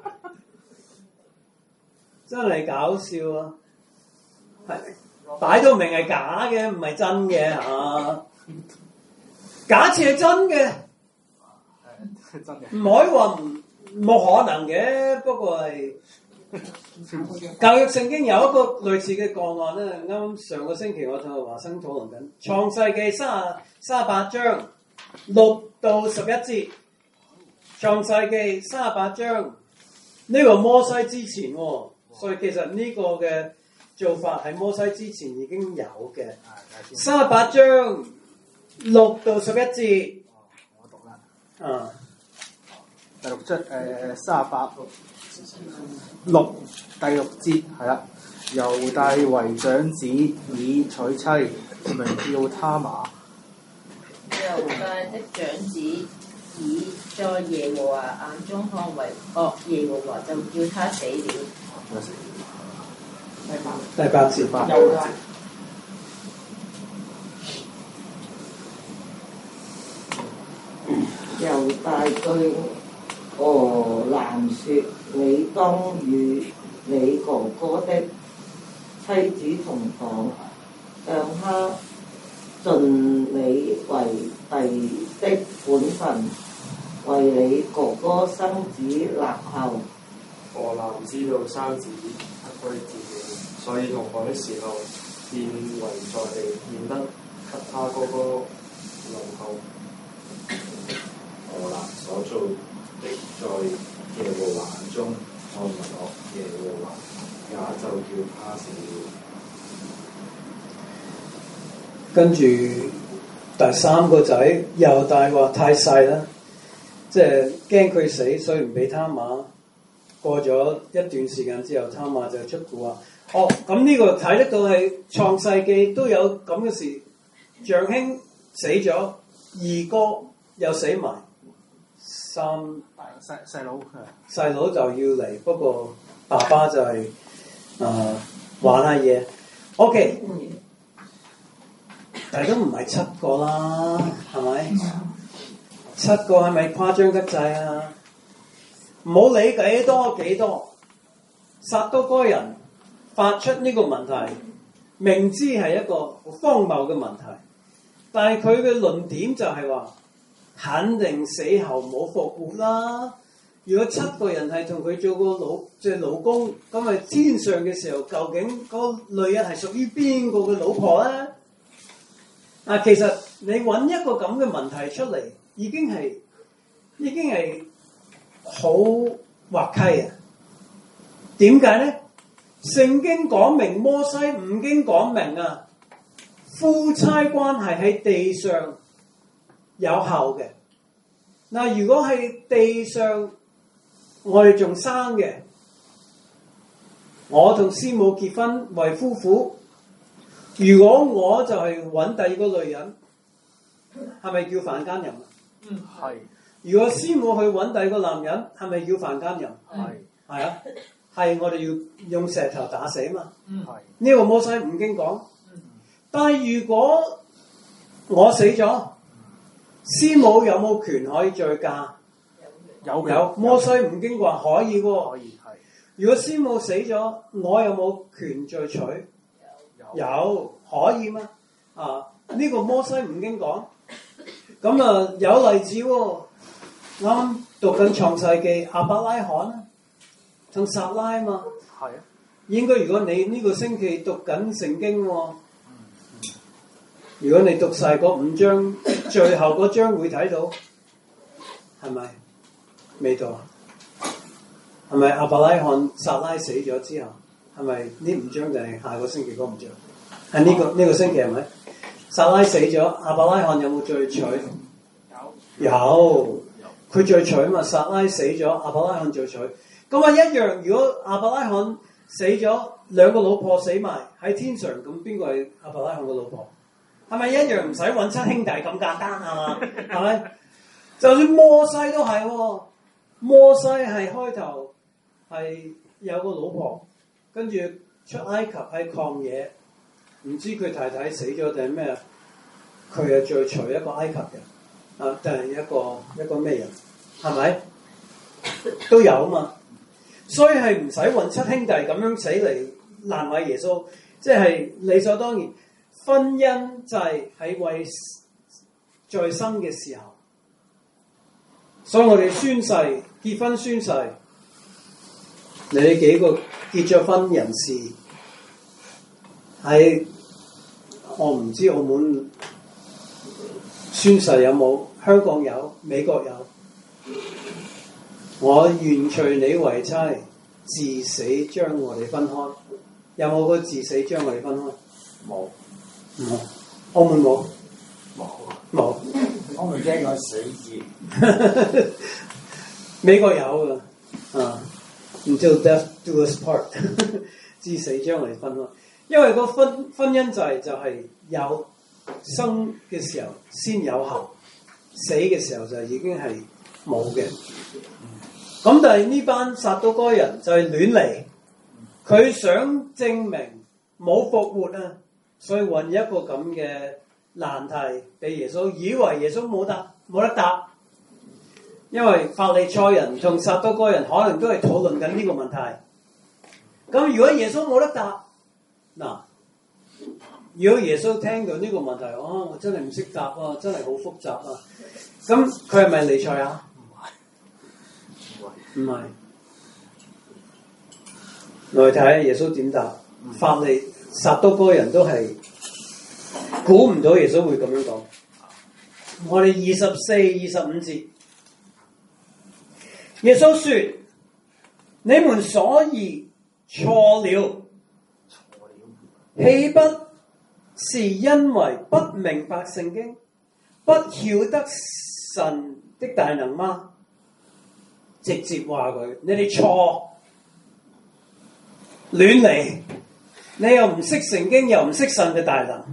真係搞笑啊！係擺到明係假嘅，唔係真嘅嚇。假設係真嘅，唔可以話冇可能嘅。不過係教育聖經有一個類似嘅個案咧。啱上個星期我同華生討論緊創世記38章6到11節。創世記38章呢個摩西之前喎，所以其實呢個嘅做法喺摩西之前已經有嘅。38章6到11節。 我讀啦。第6章38 6第6節係啦。猶大為長子，以娶妻，名叫他瑪。 猶大的長子以在耶和華眼中看為惡，耶和華就叫他死了。 第8節。 猶大對俄蘭說：你當與你哥哥的妻子同房，讓他盡你為弟的本分，為你哥哥生子立後。 俄蘭知道生子不歸自己，所以同房的時候便圍在地，免得給他哥哥留後。 俄蘭所做的，在耶和華眼中看為惡，耶和華也就叫他死了。 跟住第3個仔猶大話太細啦，即係驚佢死，所以唔俾他瑪。過咗一段時間之後，他瑪就出庫話：咁呢個睇得到係創世記都有咁嘅事，長兄死咗，二哥又死埋。細佬就要嚟，不過爸爸就係、玩下嘢。OK，但係都唔係7個啦，係咪？7個係咪誇張得滯啊？ 唔好理幾多，撒都該人發出呢個問題，明知係一個荒謬嘅問題，但係佢嘅論點就係話，肯定死後冇復活啦。如果7個人係同佢做個老公，咁咪天上嘅時候，究竟嗰個女人係屬於邊個嘅老婆咧？其實你揾一個咁嘅問題出嚟，已經係好滑稽啊！點解咧？聖經講明，摩西五經講明啊，夫妻關係喺地上有效嘅。如果係地上我哋仲生嘅，我同師母結婚為夫婦，如果我就係揾第二個女人，係咪叫犯奸淫啊？ 係。如果師母去揾第二個男人，係咪叫犯奸淫？係啊，係我哋要用石頭打死嘛。呢個摩西五經講。但係如果我死咗，師母有冇權可以再嫁？有。摩西五經話可以喎。可以係。如果師母死咗，我有冇權再娶？有，可以嘛？呢個摩西五經講。咁有例子喎。啱讀緊創世記，亞伯拉罕同撒拉嘛。係啊。應該如果你呢個星期讀緊聖經喎。如果你讀晒嗰5章，最後嗰章會睇到，係咪？未到啊？係咪亞伯拉罕、撒拉死咗之後，係咪呢5章就係下個星期嗰5章？係呢個星期係咪？撒拉死咗，亞伯拉罕有冇再娶？有。佢再娶嘛？撒拉死咗，亞伯拉罕再娶。咁一樣，如果亞伯拉罕死咗，2個老婆死埋喺天上，咁邊個係亞伯拉罕嘅老婆？係咪一樣唔使揾7兄弟咁簡單係嘛？係咪？就算摩西都係喎，摩西係開頭係有個老婆，跟住出埃及喺曠野，唔知佢太太死咗定係咩？佢係再娶一個埃及人，定係一個咩人？係咪？都有嘛？所以係唔使揾7兄弟咁樣死嚟難為耶穌，即係理所當然。婚姻就係為在生嘅時候，所以我哋宣誓結婚宣誓，你哋幾個結咗婚人士喺我唔知澳門宣誓有冇，香港有，美國有。我願娶你為妻，至死將我哋分開。有冇個至死將我哋分開？冇。澳門冇。 我未聽過死字。 美國有㗎，until death do us part， 至死將我哋分開。因為個婚姻就係有生嘅時候先有效，死嘅時候就已經係冇嘅。咁但係呢班撒都該人就係亂嚟，佢想證明冇復活啊，所以揾一個咁嘅難題俾耶穌，以為耶穌冇得答，因為法利賽人同撒都該人可能都係討論緊呢個問題。咁如果耶穌冇得答，如果耶穌聽到呢個問題，我真係唔識答啊，真係好複雜啊，咁佢係咪彌賽亞？唔係，我哋睇下耶穌點答。撒都該人都係估唔到耶穌會咁樣講。我哋24、25節，耶穌說：你們所以錯了，豈不是因為不明白聖經，不曉得神的大能嗎？直接話佢，你哋錯，亂嚟，你又唔識聖經，又唔識神嘅大能。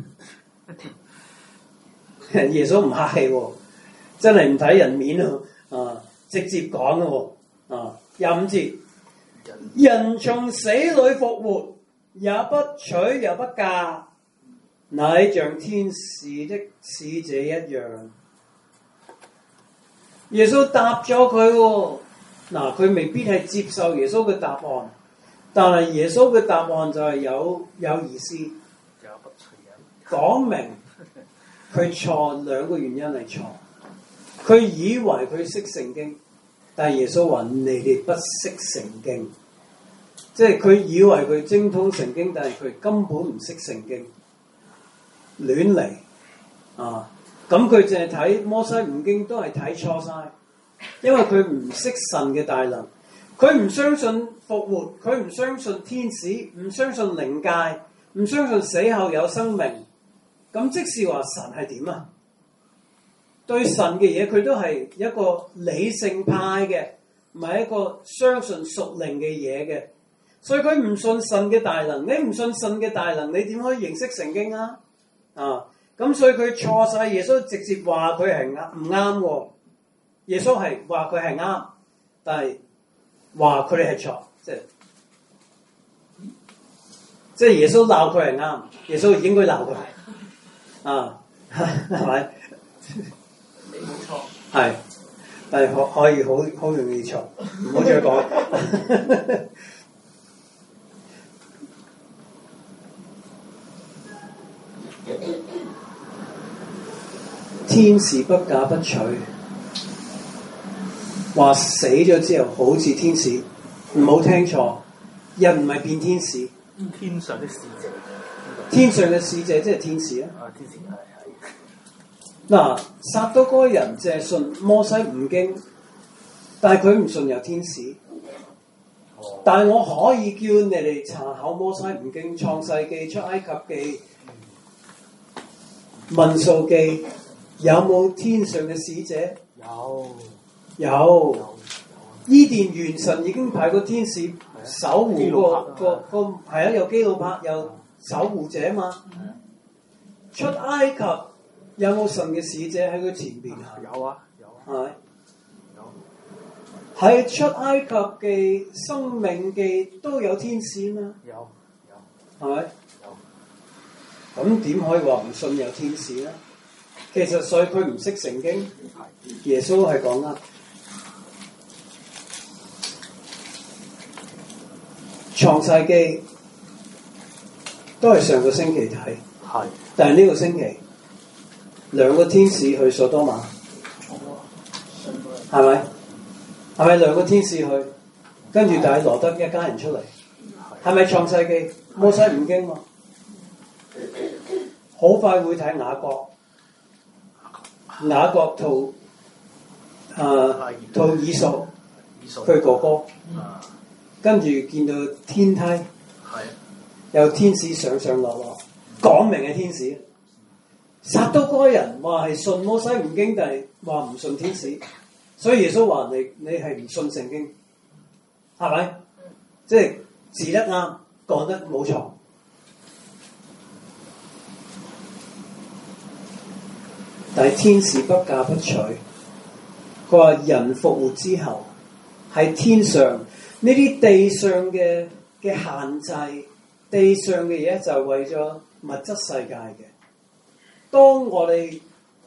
耶穌唔客氣喎，真係唔睇人面啊！直接講咯，25節，人從死裏復活，也不娶也不嫁，乃像天使的使者一樣。耶穌答咗佢喎。 嗱，佢未必係接受耶穌嘅答案，但係耶穌嘅答案就係有意思，講明佢錯兩個原因係錯。佢以為佢識聖經，但係耶穌話你哋不識聖經，即係佢以為佢精通聖經，但係佢根本唔識聖經，亂嚟啊！咁佢淨係睇摩西五經都係睇錯晒，因為佢唔識神嘅大能，佢唔相信復活，佢唔相信天使，唔相信靈界，唔相信死後有生命。咁即是話神係點啊？對神嘅嘢佢都係一個理性派嘅，唔係一個相信屬靈嘅嘢嘅。所以佢唔信神嘅大能，你唔信神嘅大能，你點可以認識聖經啊？啊！咁所以佢錯晒，耶穌直接話佢係唔啱喎。耶穌係話佢係啱，但係話佢哋係錯，即係耶穌鬧佢係啱，耶穌應該鬧佢啊，係咪？ 你冇錯。 係，但係可以好容易錯，唔好再講。天使不嫁不娶，話死咗之後好似天使，唔好聽錯，人唔係變天使， 天上的使者， 天上嘅使者即係天使啊！ 天使係。 嗱，撒都該人淨係信摩西五經，但係佢唔信有天使。但係我可以叫你哋查考摩西五經、創世記、出埃及記、民數記，有冇天上嘅使者？有。伊甸園神已經派個天使守護個係啊，有基路伯有守護者嘛。出埃及有冇神嘅使者喺佢前邊啊？ 有啊。 係。喺出埃及記、生命記都有天使嘛？ 有。 係咪？有。咁點可以話唔信有天使咧？其實所以佢唔識聖經，耶穌係講啦。創世記都係上個星期睇，但係呢個星期兩個天使去所多瑪，係咪？係咪兩個天使去？跟住帶羅德一家人出嚟，係咪創世記？摩西五經喎，好快會睇雅各套以掃佢哥哥，跟住見到天梯，有天使上上落落，講明係天使。撒都該人話係信摩西五經，但係話唔信天使，所以耶穌話你係唔信聖經，係咪？即係字得啱，講得冇錯。但係天使不嫁不娶，佢話人復活之後喺天上呢啲地上嘅限制，地上嘅嘢就係為咗物質世界嘅。當我哋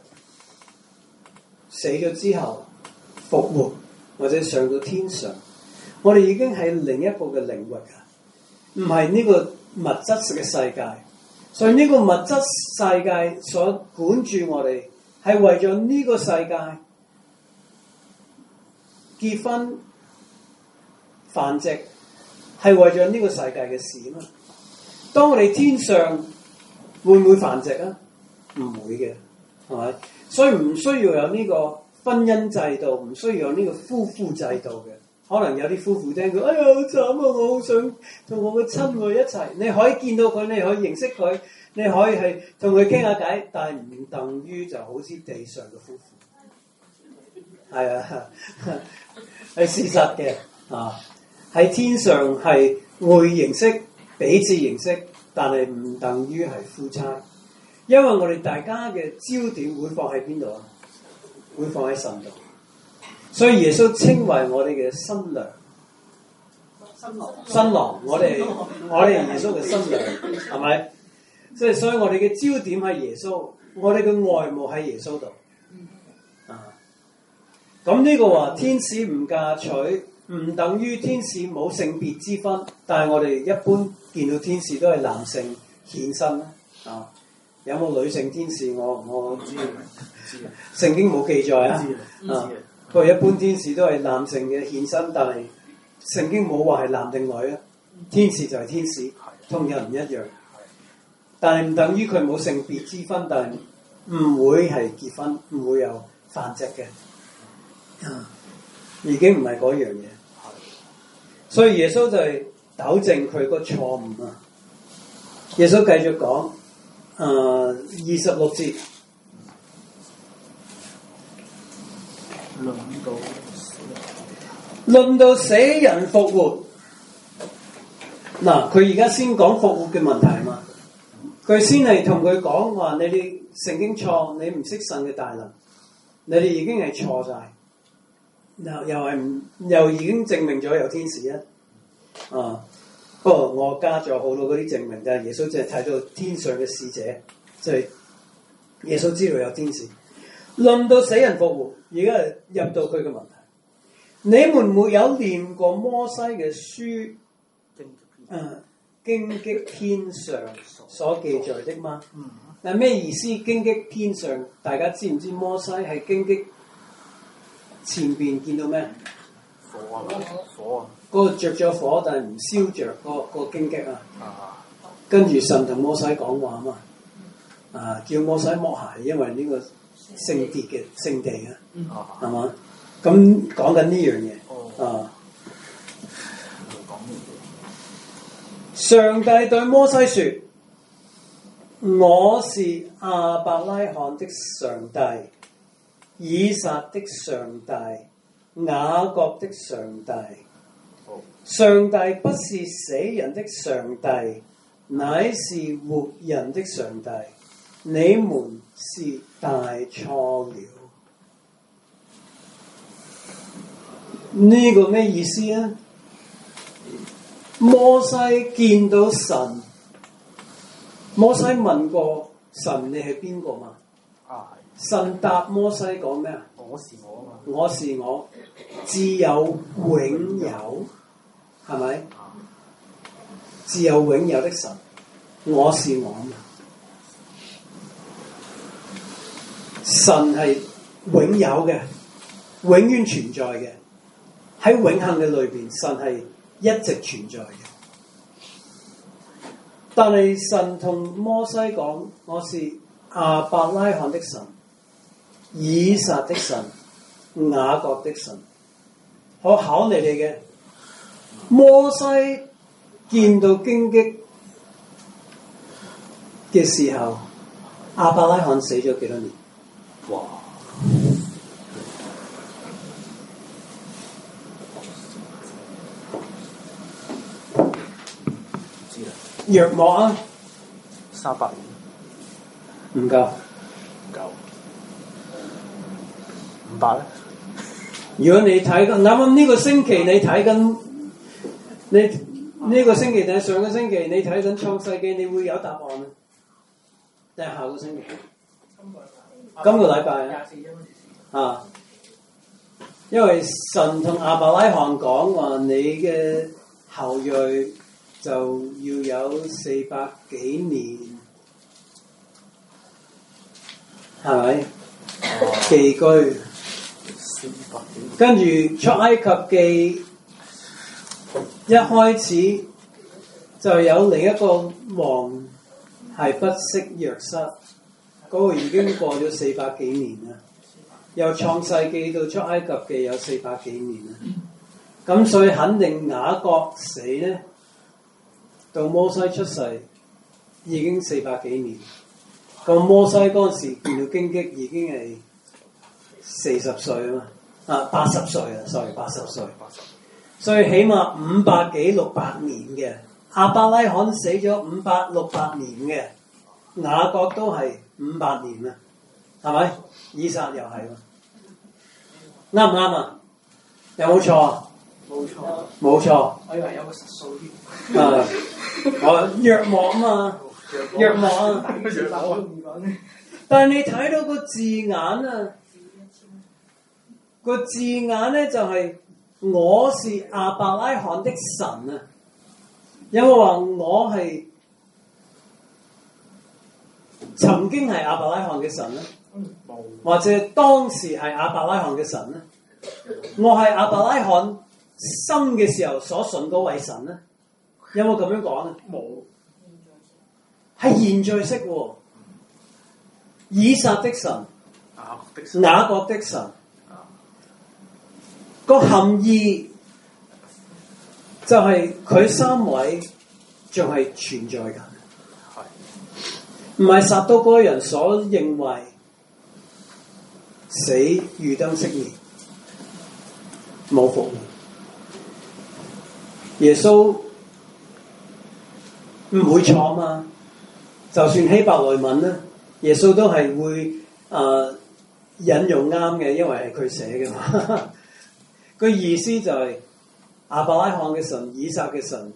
死咗之後復活或者上到天上，我哋已經係另一個嘅領域啊，唔係呢個物質嘅世界。所以呢個物質世界所管住我哋，係為咗呢個世界結婚繁殖，係為咗呢個世界嘅事嘛。當我哋天上會唔會繁殖啊？唔會嘅，係咪？所以唔需要有呢個婚姻制度，唔需要有呢個夫婦制度嘅。可能有啲夫婦聽佢，哎呀好慘啊！我好想同我嘅親愛一齊。你可以見到佢，你可以認識佢，你可以係同佢傾下偈，但係唔等於就好似地上嘅夫婦。係啊，係事實嘅啊。喺天上係會認識彼此認識，但係唔等於係夫妻。因為我哋大家嘅焦點會放喺邊度啊？會放喺神度，所以耶穌稱為我哋嘅新娘、新郎。我哋耶穌嘅新娘，係咪？即係所以我哋嘅焦點係耶穌，我哋嘅愛慕喺耶穌度。啊，咁呢個話天使唔嫁娶， 唔等於天使冇性別之分，但係我哋一般見到天使都係男性顯身啦。啊，有冇女性天使？我唔知，聖經冇記載啊。啊，不過一般天使都係男性嘅顯身，但係聖經冇話係男定女啊。天使就係天使，同人唔一樣。但係唔等於佢冇性別之分，但係唔會係結婚，唔會有繁殖嘅。已經唔係嗰樣嘢。所以耶穌就係糾正佢個錯誤啊！耶穌繼續講，26節，論到死人復活。嗱，佢而家先講復活嘅問題嘛。佢先係同佢講話，你哋聖經錯，你唔識神嘅大能，你哋已經係錯晒。又已經證明咗有天使啊！不過我加咗好多嗰啲證明，就係耶穌淨係睇到天上嘅使者，就係耶穌知道有天使。論到死人復活，而家入到佢嘅問題，你們沒有念過摩西嘅書，荊棘篇上所記載的嗎？嗱，咩意思？荊棘篇上，大家知唔知摩西喺荊棘前邊見到咩？火啊！嗰個着咗火，但係唔燒着個荊棘啊！跟住神同摩西講話嘛，叫摩西剝鞋，因為呢個聖地啊，係嘛？咁講緊呢樣嘢啊！上帝對摩西說：我是亞伯拉罕的上帝，以撒的上帝，雅各的上帝。上帝不是死人的上帝，乃是活人的上帝。你們是大錯了。呢個咩意思啊？摩西見到神，摩西問過神：你係邊個嘛？神答摩西講咩啊？我是我啊嘛。我是我，自有永有，係咪？自有永有的神，我是我啊嘛。神係永有嘅，永遠存在嘅，喺永恆嘅裏邊，神係一直存在嘅。但係神同摩西講：我是亞伯拉罕的神，以撒的神，雅各的神。我考你哋嘅，摩西見到荊棘嘅時候，亞伯拉罕死咗幾多年？哇！約莫啊，300年，唔夠，500咧。如果你睇緊啱呢個星期，你睇緊你呢個星期定係上個星期，你睇緊創世記，你會有答案啊？定係下個星期？今個禮拜啊，因為神同亞伯拉罕講話，你嘅後裔就要有400幾年，係咪？寄居，跟住出埃及記一開始就有另一個王係不識約瑟。嗰個已經過咗400幾年啦，由創世記到出埃及記有400幾年啦，咁所以肯定雅各死咧，到摩西出世已經400幾年。咁摩西嗰陣時見到荊棘已經係40歲啊嘛，80歲啊 ，80歲，所以起碼500幾600年嘅。亞伯拉罕死咗500、600年嘅，雅各都係500年啦，係咪？以撒又係喎，啱唔啱啊？有冇錯啊？ 冇錯， 冇錯。 我以為有個實數添。 我約莫啊嘛，約莫啊。但係你睇到個字眼啊，個字眼咧就係我是亞伯拉罕的神啊？有冇話我係曾經係亞伯拉罕嘅神咧？或者當時係亞伯拉罕嘅神咧？我係亞伯拉罕生嘅時候所信嗰位神咧？有冇咁樣講啊？冇，係現在式喎。以撒的神、雅各的神，個含義就係佢三位仲係存在緊，唔係撒都該人所認為死如燈熄滅冇復活。耶穌唔會錯嘛，就算希伯來文咧，耶穌都係會引用啱嘅，因為係佢寫嘅嘛。個意思就係亞伯拉罕嘅神、以撒嘅神、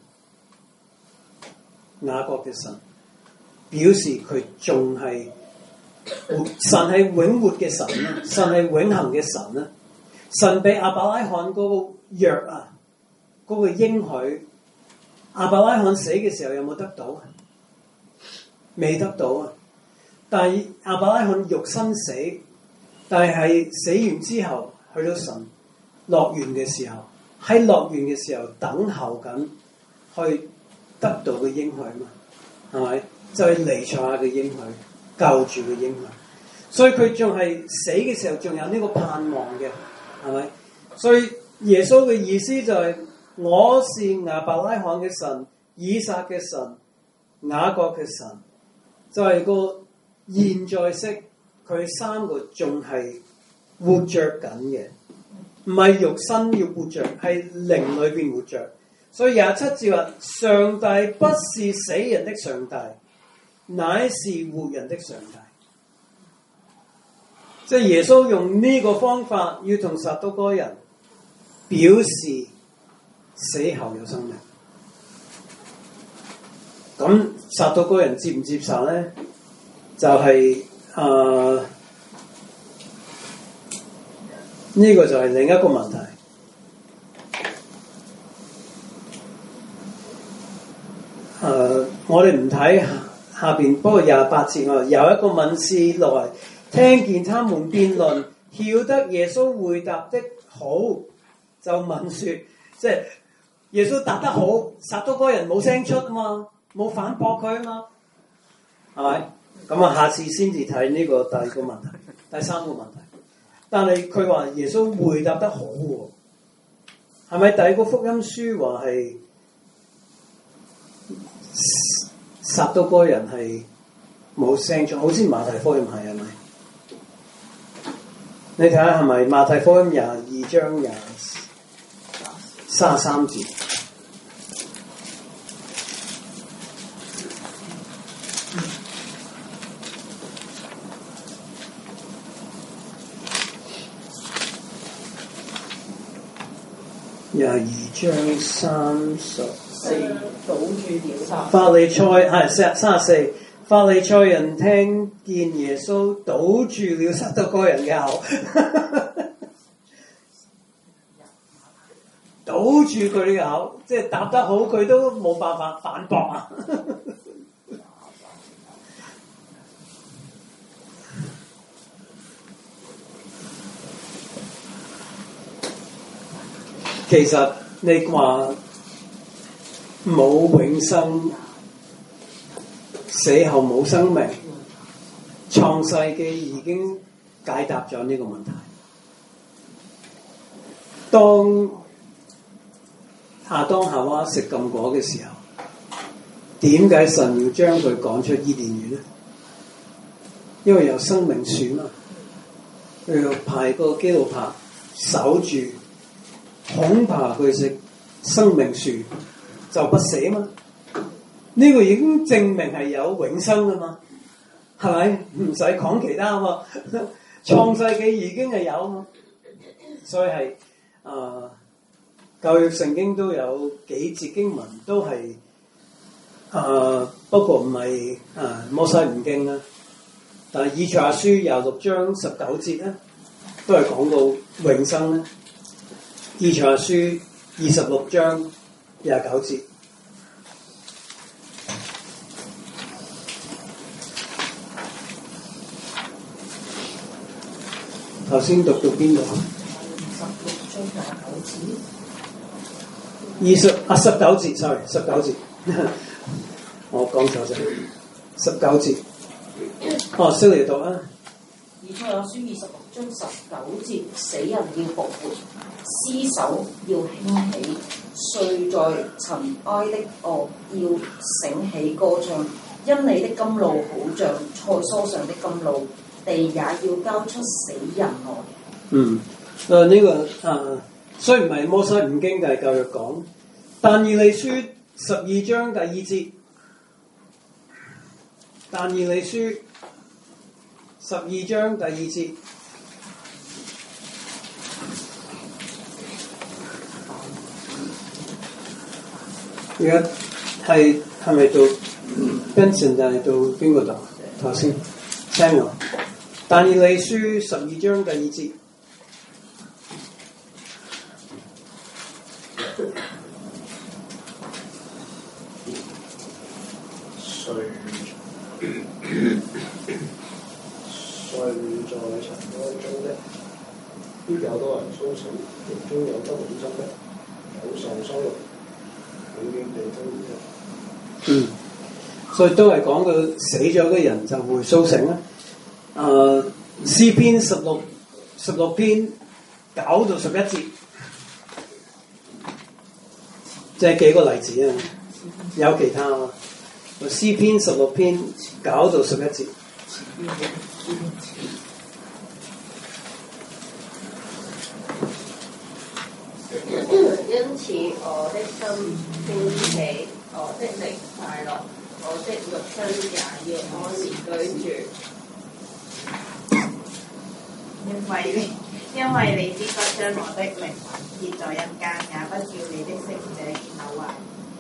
雅各嘅神，表示佢仲係神係永活嘅神啦，神係永恆嘅神啦。神俾亞伯拉罕嗰個約啊，嗰個應許，亞伯拉罕死嘅時候有冇得到？未得到啊！但係亞伯拉罕肉身死，但係死完之後去到神樂園嘅時候，喺樂園嘅時候等候緊去得到嘅應許嘛，係咪？就係彌賽亞嘅應許，救主嘅應許，所以佢仲係死嘅時候仲有呢個盼望嘅，係咪？所以耶穌嘅意思就係、我是亞伯拉罕嘅神、以撒嘅神、雅各嘅神，就係、個現在式，佢三個仲係活着緊嘅。唔係肉身要活着，係靈裏邊活着。所以27節話：上帝不是死人的上帝，乃是活人的上帝。即係耶穌用呢個方法要同撒都該人表示死後有生命。咁撒都該人接唔接受咧？就係呢個就係另一個問題。我哋唔睇下邊，不過28節有一個文士來聽見他們辯論，曉得耶穌回答的好，就問說，即係耶穌答得好，撒都該人冇聲出啊嘛，冇反駁佢啊嘛，係咪？咁啊，下次先至睇呢個第二個問題，第三個問題。但係佢話耶穌回答得好喎，係咪？第二個福音書話係撒都該人係冇聲出，好似馬太福音係咪？你睇下係咪馬太福音22章33節？22章34， 堵住了他。 法利賽係34，法利賽人聽見耶穌堵住了撒都該人嘅口，堵住佢嘅口，即係答得好，佢都冇辦法反駁啊！其實你話冇永生，死後冇生命，創世記已經解答咗呢個問題。當亞當夏娃食禁果嘅時候，點解神要將佢趕出伊甸園咧？因為有生命樹嘛，佢要派個基路伯守住。恐怕佢食生命樹就不死嘛？呢個已經證明係有永生噶嘛？係咪？唔使講其他嘛？創世記已經係有嘛？所以係舊約聖經都有幾節經文都係不過唔係摩西五經啦，但係以賽亞書26章19節咧，都係講到永生咧。 以賽亞書26章29節。頭先讀到邊度？19節，sorry， 19節，我講錯咗，19節。哦，燒嚟讀啊！ 以賽亞書26章19節，死人要復活，屍首要興起，睡在塵埃的要醒起歌唱，因你的甘露好像菜蔬上的甘露，地也要交出死人來。 呢個雖然唔係摩西五經，但係舊約講。但以理書12章第2節，但以理書12章第2節。而家係咪到 Benson 定係到邊個度？頭先 Samuel。但以理書12章第2節。 睡在塵埃中的，必有多人甦醒；其中有得永生的，有受羞辱，永遠地爭議的。 所以都係講到死咗嘅人就會甦醒啦。詩篇16篇9到11節，即係幾個例子啊，有其他啊。詩篇16篇9到11節。 因此我的心歡喜，我的靈快樂，我的肉身也要安然居住。 因為你必不將我的靈魂歇在陰間，也不叫你的聖者見朽壞。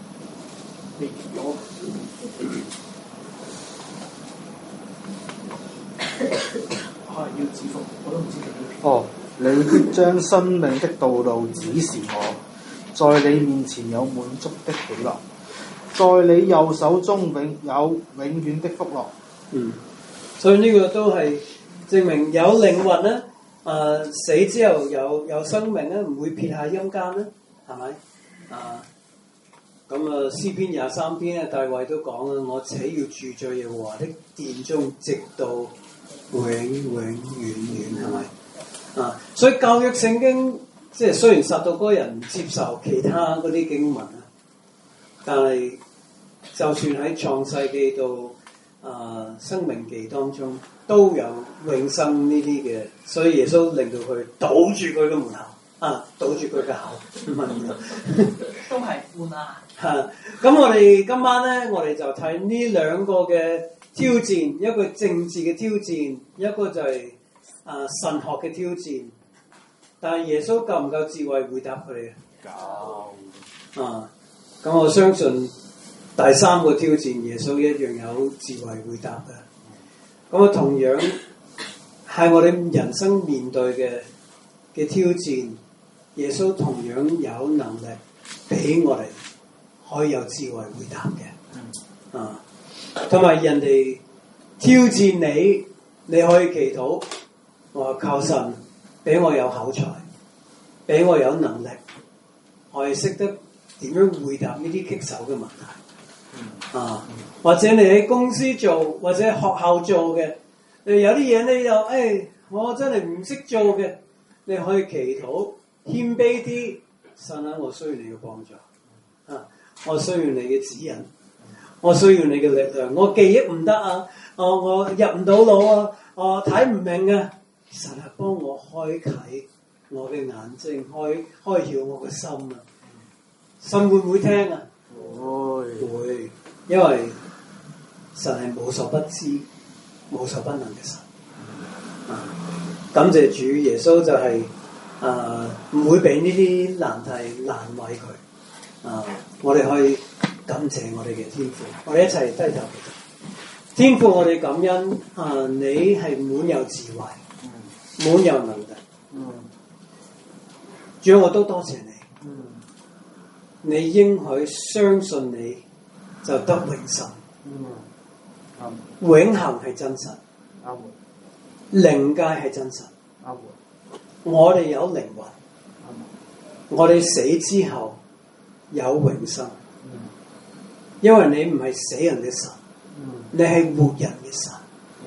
要指服，我都唔知佢。 哦，你必將生命的道路指示我，在你面前有滿足的喜樂，在你右手中有永遠的福樂。 所以呢個都係證明有靈魂咧，死之後有生命咧，唔會撇下陰間咧，係咪？咁詩篇23篇咧，大衛都講啦，我且要住在耶和華的殿中，直到永永遠遠，係咪？所以舊約聖經即係雖然撒都該人唔接受其他嗰啲經文啊，但係就算喺創世記到生命記當中都有永生呢啲嘅，所以耶穌令到佢堵住佢嘅門口，堵住佢嘅口，唔係都係換啊！ 咁我哋今晚咧，我哋就睇呢兩個嘅挑戰，一個政治嘅挑戰，一個就係神學嘅挑戰。但係耶穌夠唔夠智慧回答佢哋？夠。咁我相信第三個挑戰，耶穌一樣有智慧回答嘅。咁同樣係我哋人生面對嘅挑戰，耶穌同樣有能力俾我哋可以有智慧回答嘅。同埋人哋挑戰你，你可以祈禱，我話求神俾我有口才，俾我有能力，我係識得點樣回答呢啲棘手嘅問題。或者你喺公司做，或者學校做嘅，你有啲嘢你就我真係唔識做嘅，你可以祈禱，謙卑啲，神啊，我需要你嘅幫助，我需要你嘅指引，我需要你嘅力量，我記憶唔得啊，我入唔到腦啊，我睇唔明啊，神啊，幫我開啟我嘅眼睛，開曉我嘅心啊，神會唔會聽啊？會，因為神係無所不知、無所不能嘅神。感謝主，耶穌就係唔會俾呢啲難題難為佢。我哋可以感謝我哋嘅天父，我哋一齊低頭祈禱。天父，我哋感恩你係滿有智慧、滿有能力。 主，我都多謝你。你應許相信你就得永生。永恆係真實，靈界係真實。我哋有靈魂，我哋死之後有永生。因為你唔係死人嘅神，你係活人嘅神。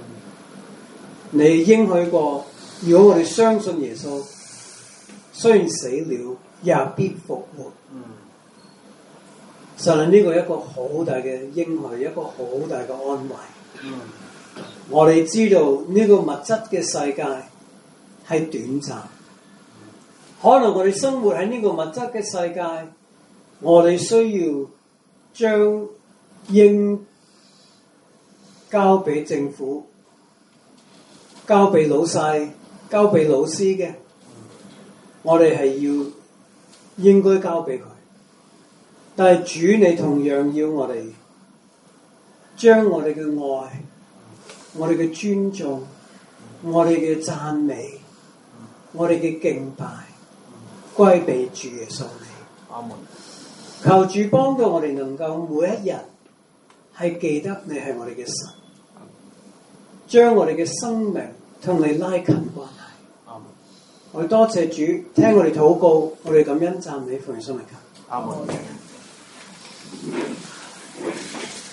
你應許過，如果我哋相信耶穌，雖然死了，也必復活。實係呢個一個好大嘅應許，一個好大嘅安慰。我哋知道呢個物質嘅世界係短暫，可能我哋生活喺呢個物質嘅世界，我哋需要將應交俾政府、交俾老細、交俾老師嘅，我哋係要應該交俾佢。但係主，你同樣要我哋將我哋嘅愛、我哋嘅尊重、我哋嘅讚美、我哋嘅敬拜歸俾主耶穌你。 阿門。 求主幫到我哋能夠每一日係記得你係我哋嘅神，將我哋嘅生命同你拉近關係。 阿門。 我哋多謝主，聽我哋禱告，我哋感恩讚美奉耶穌名求。 阿門。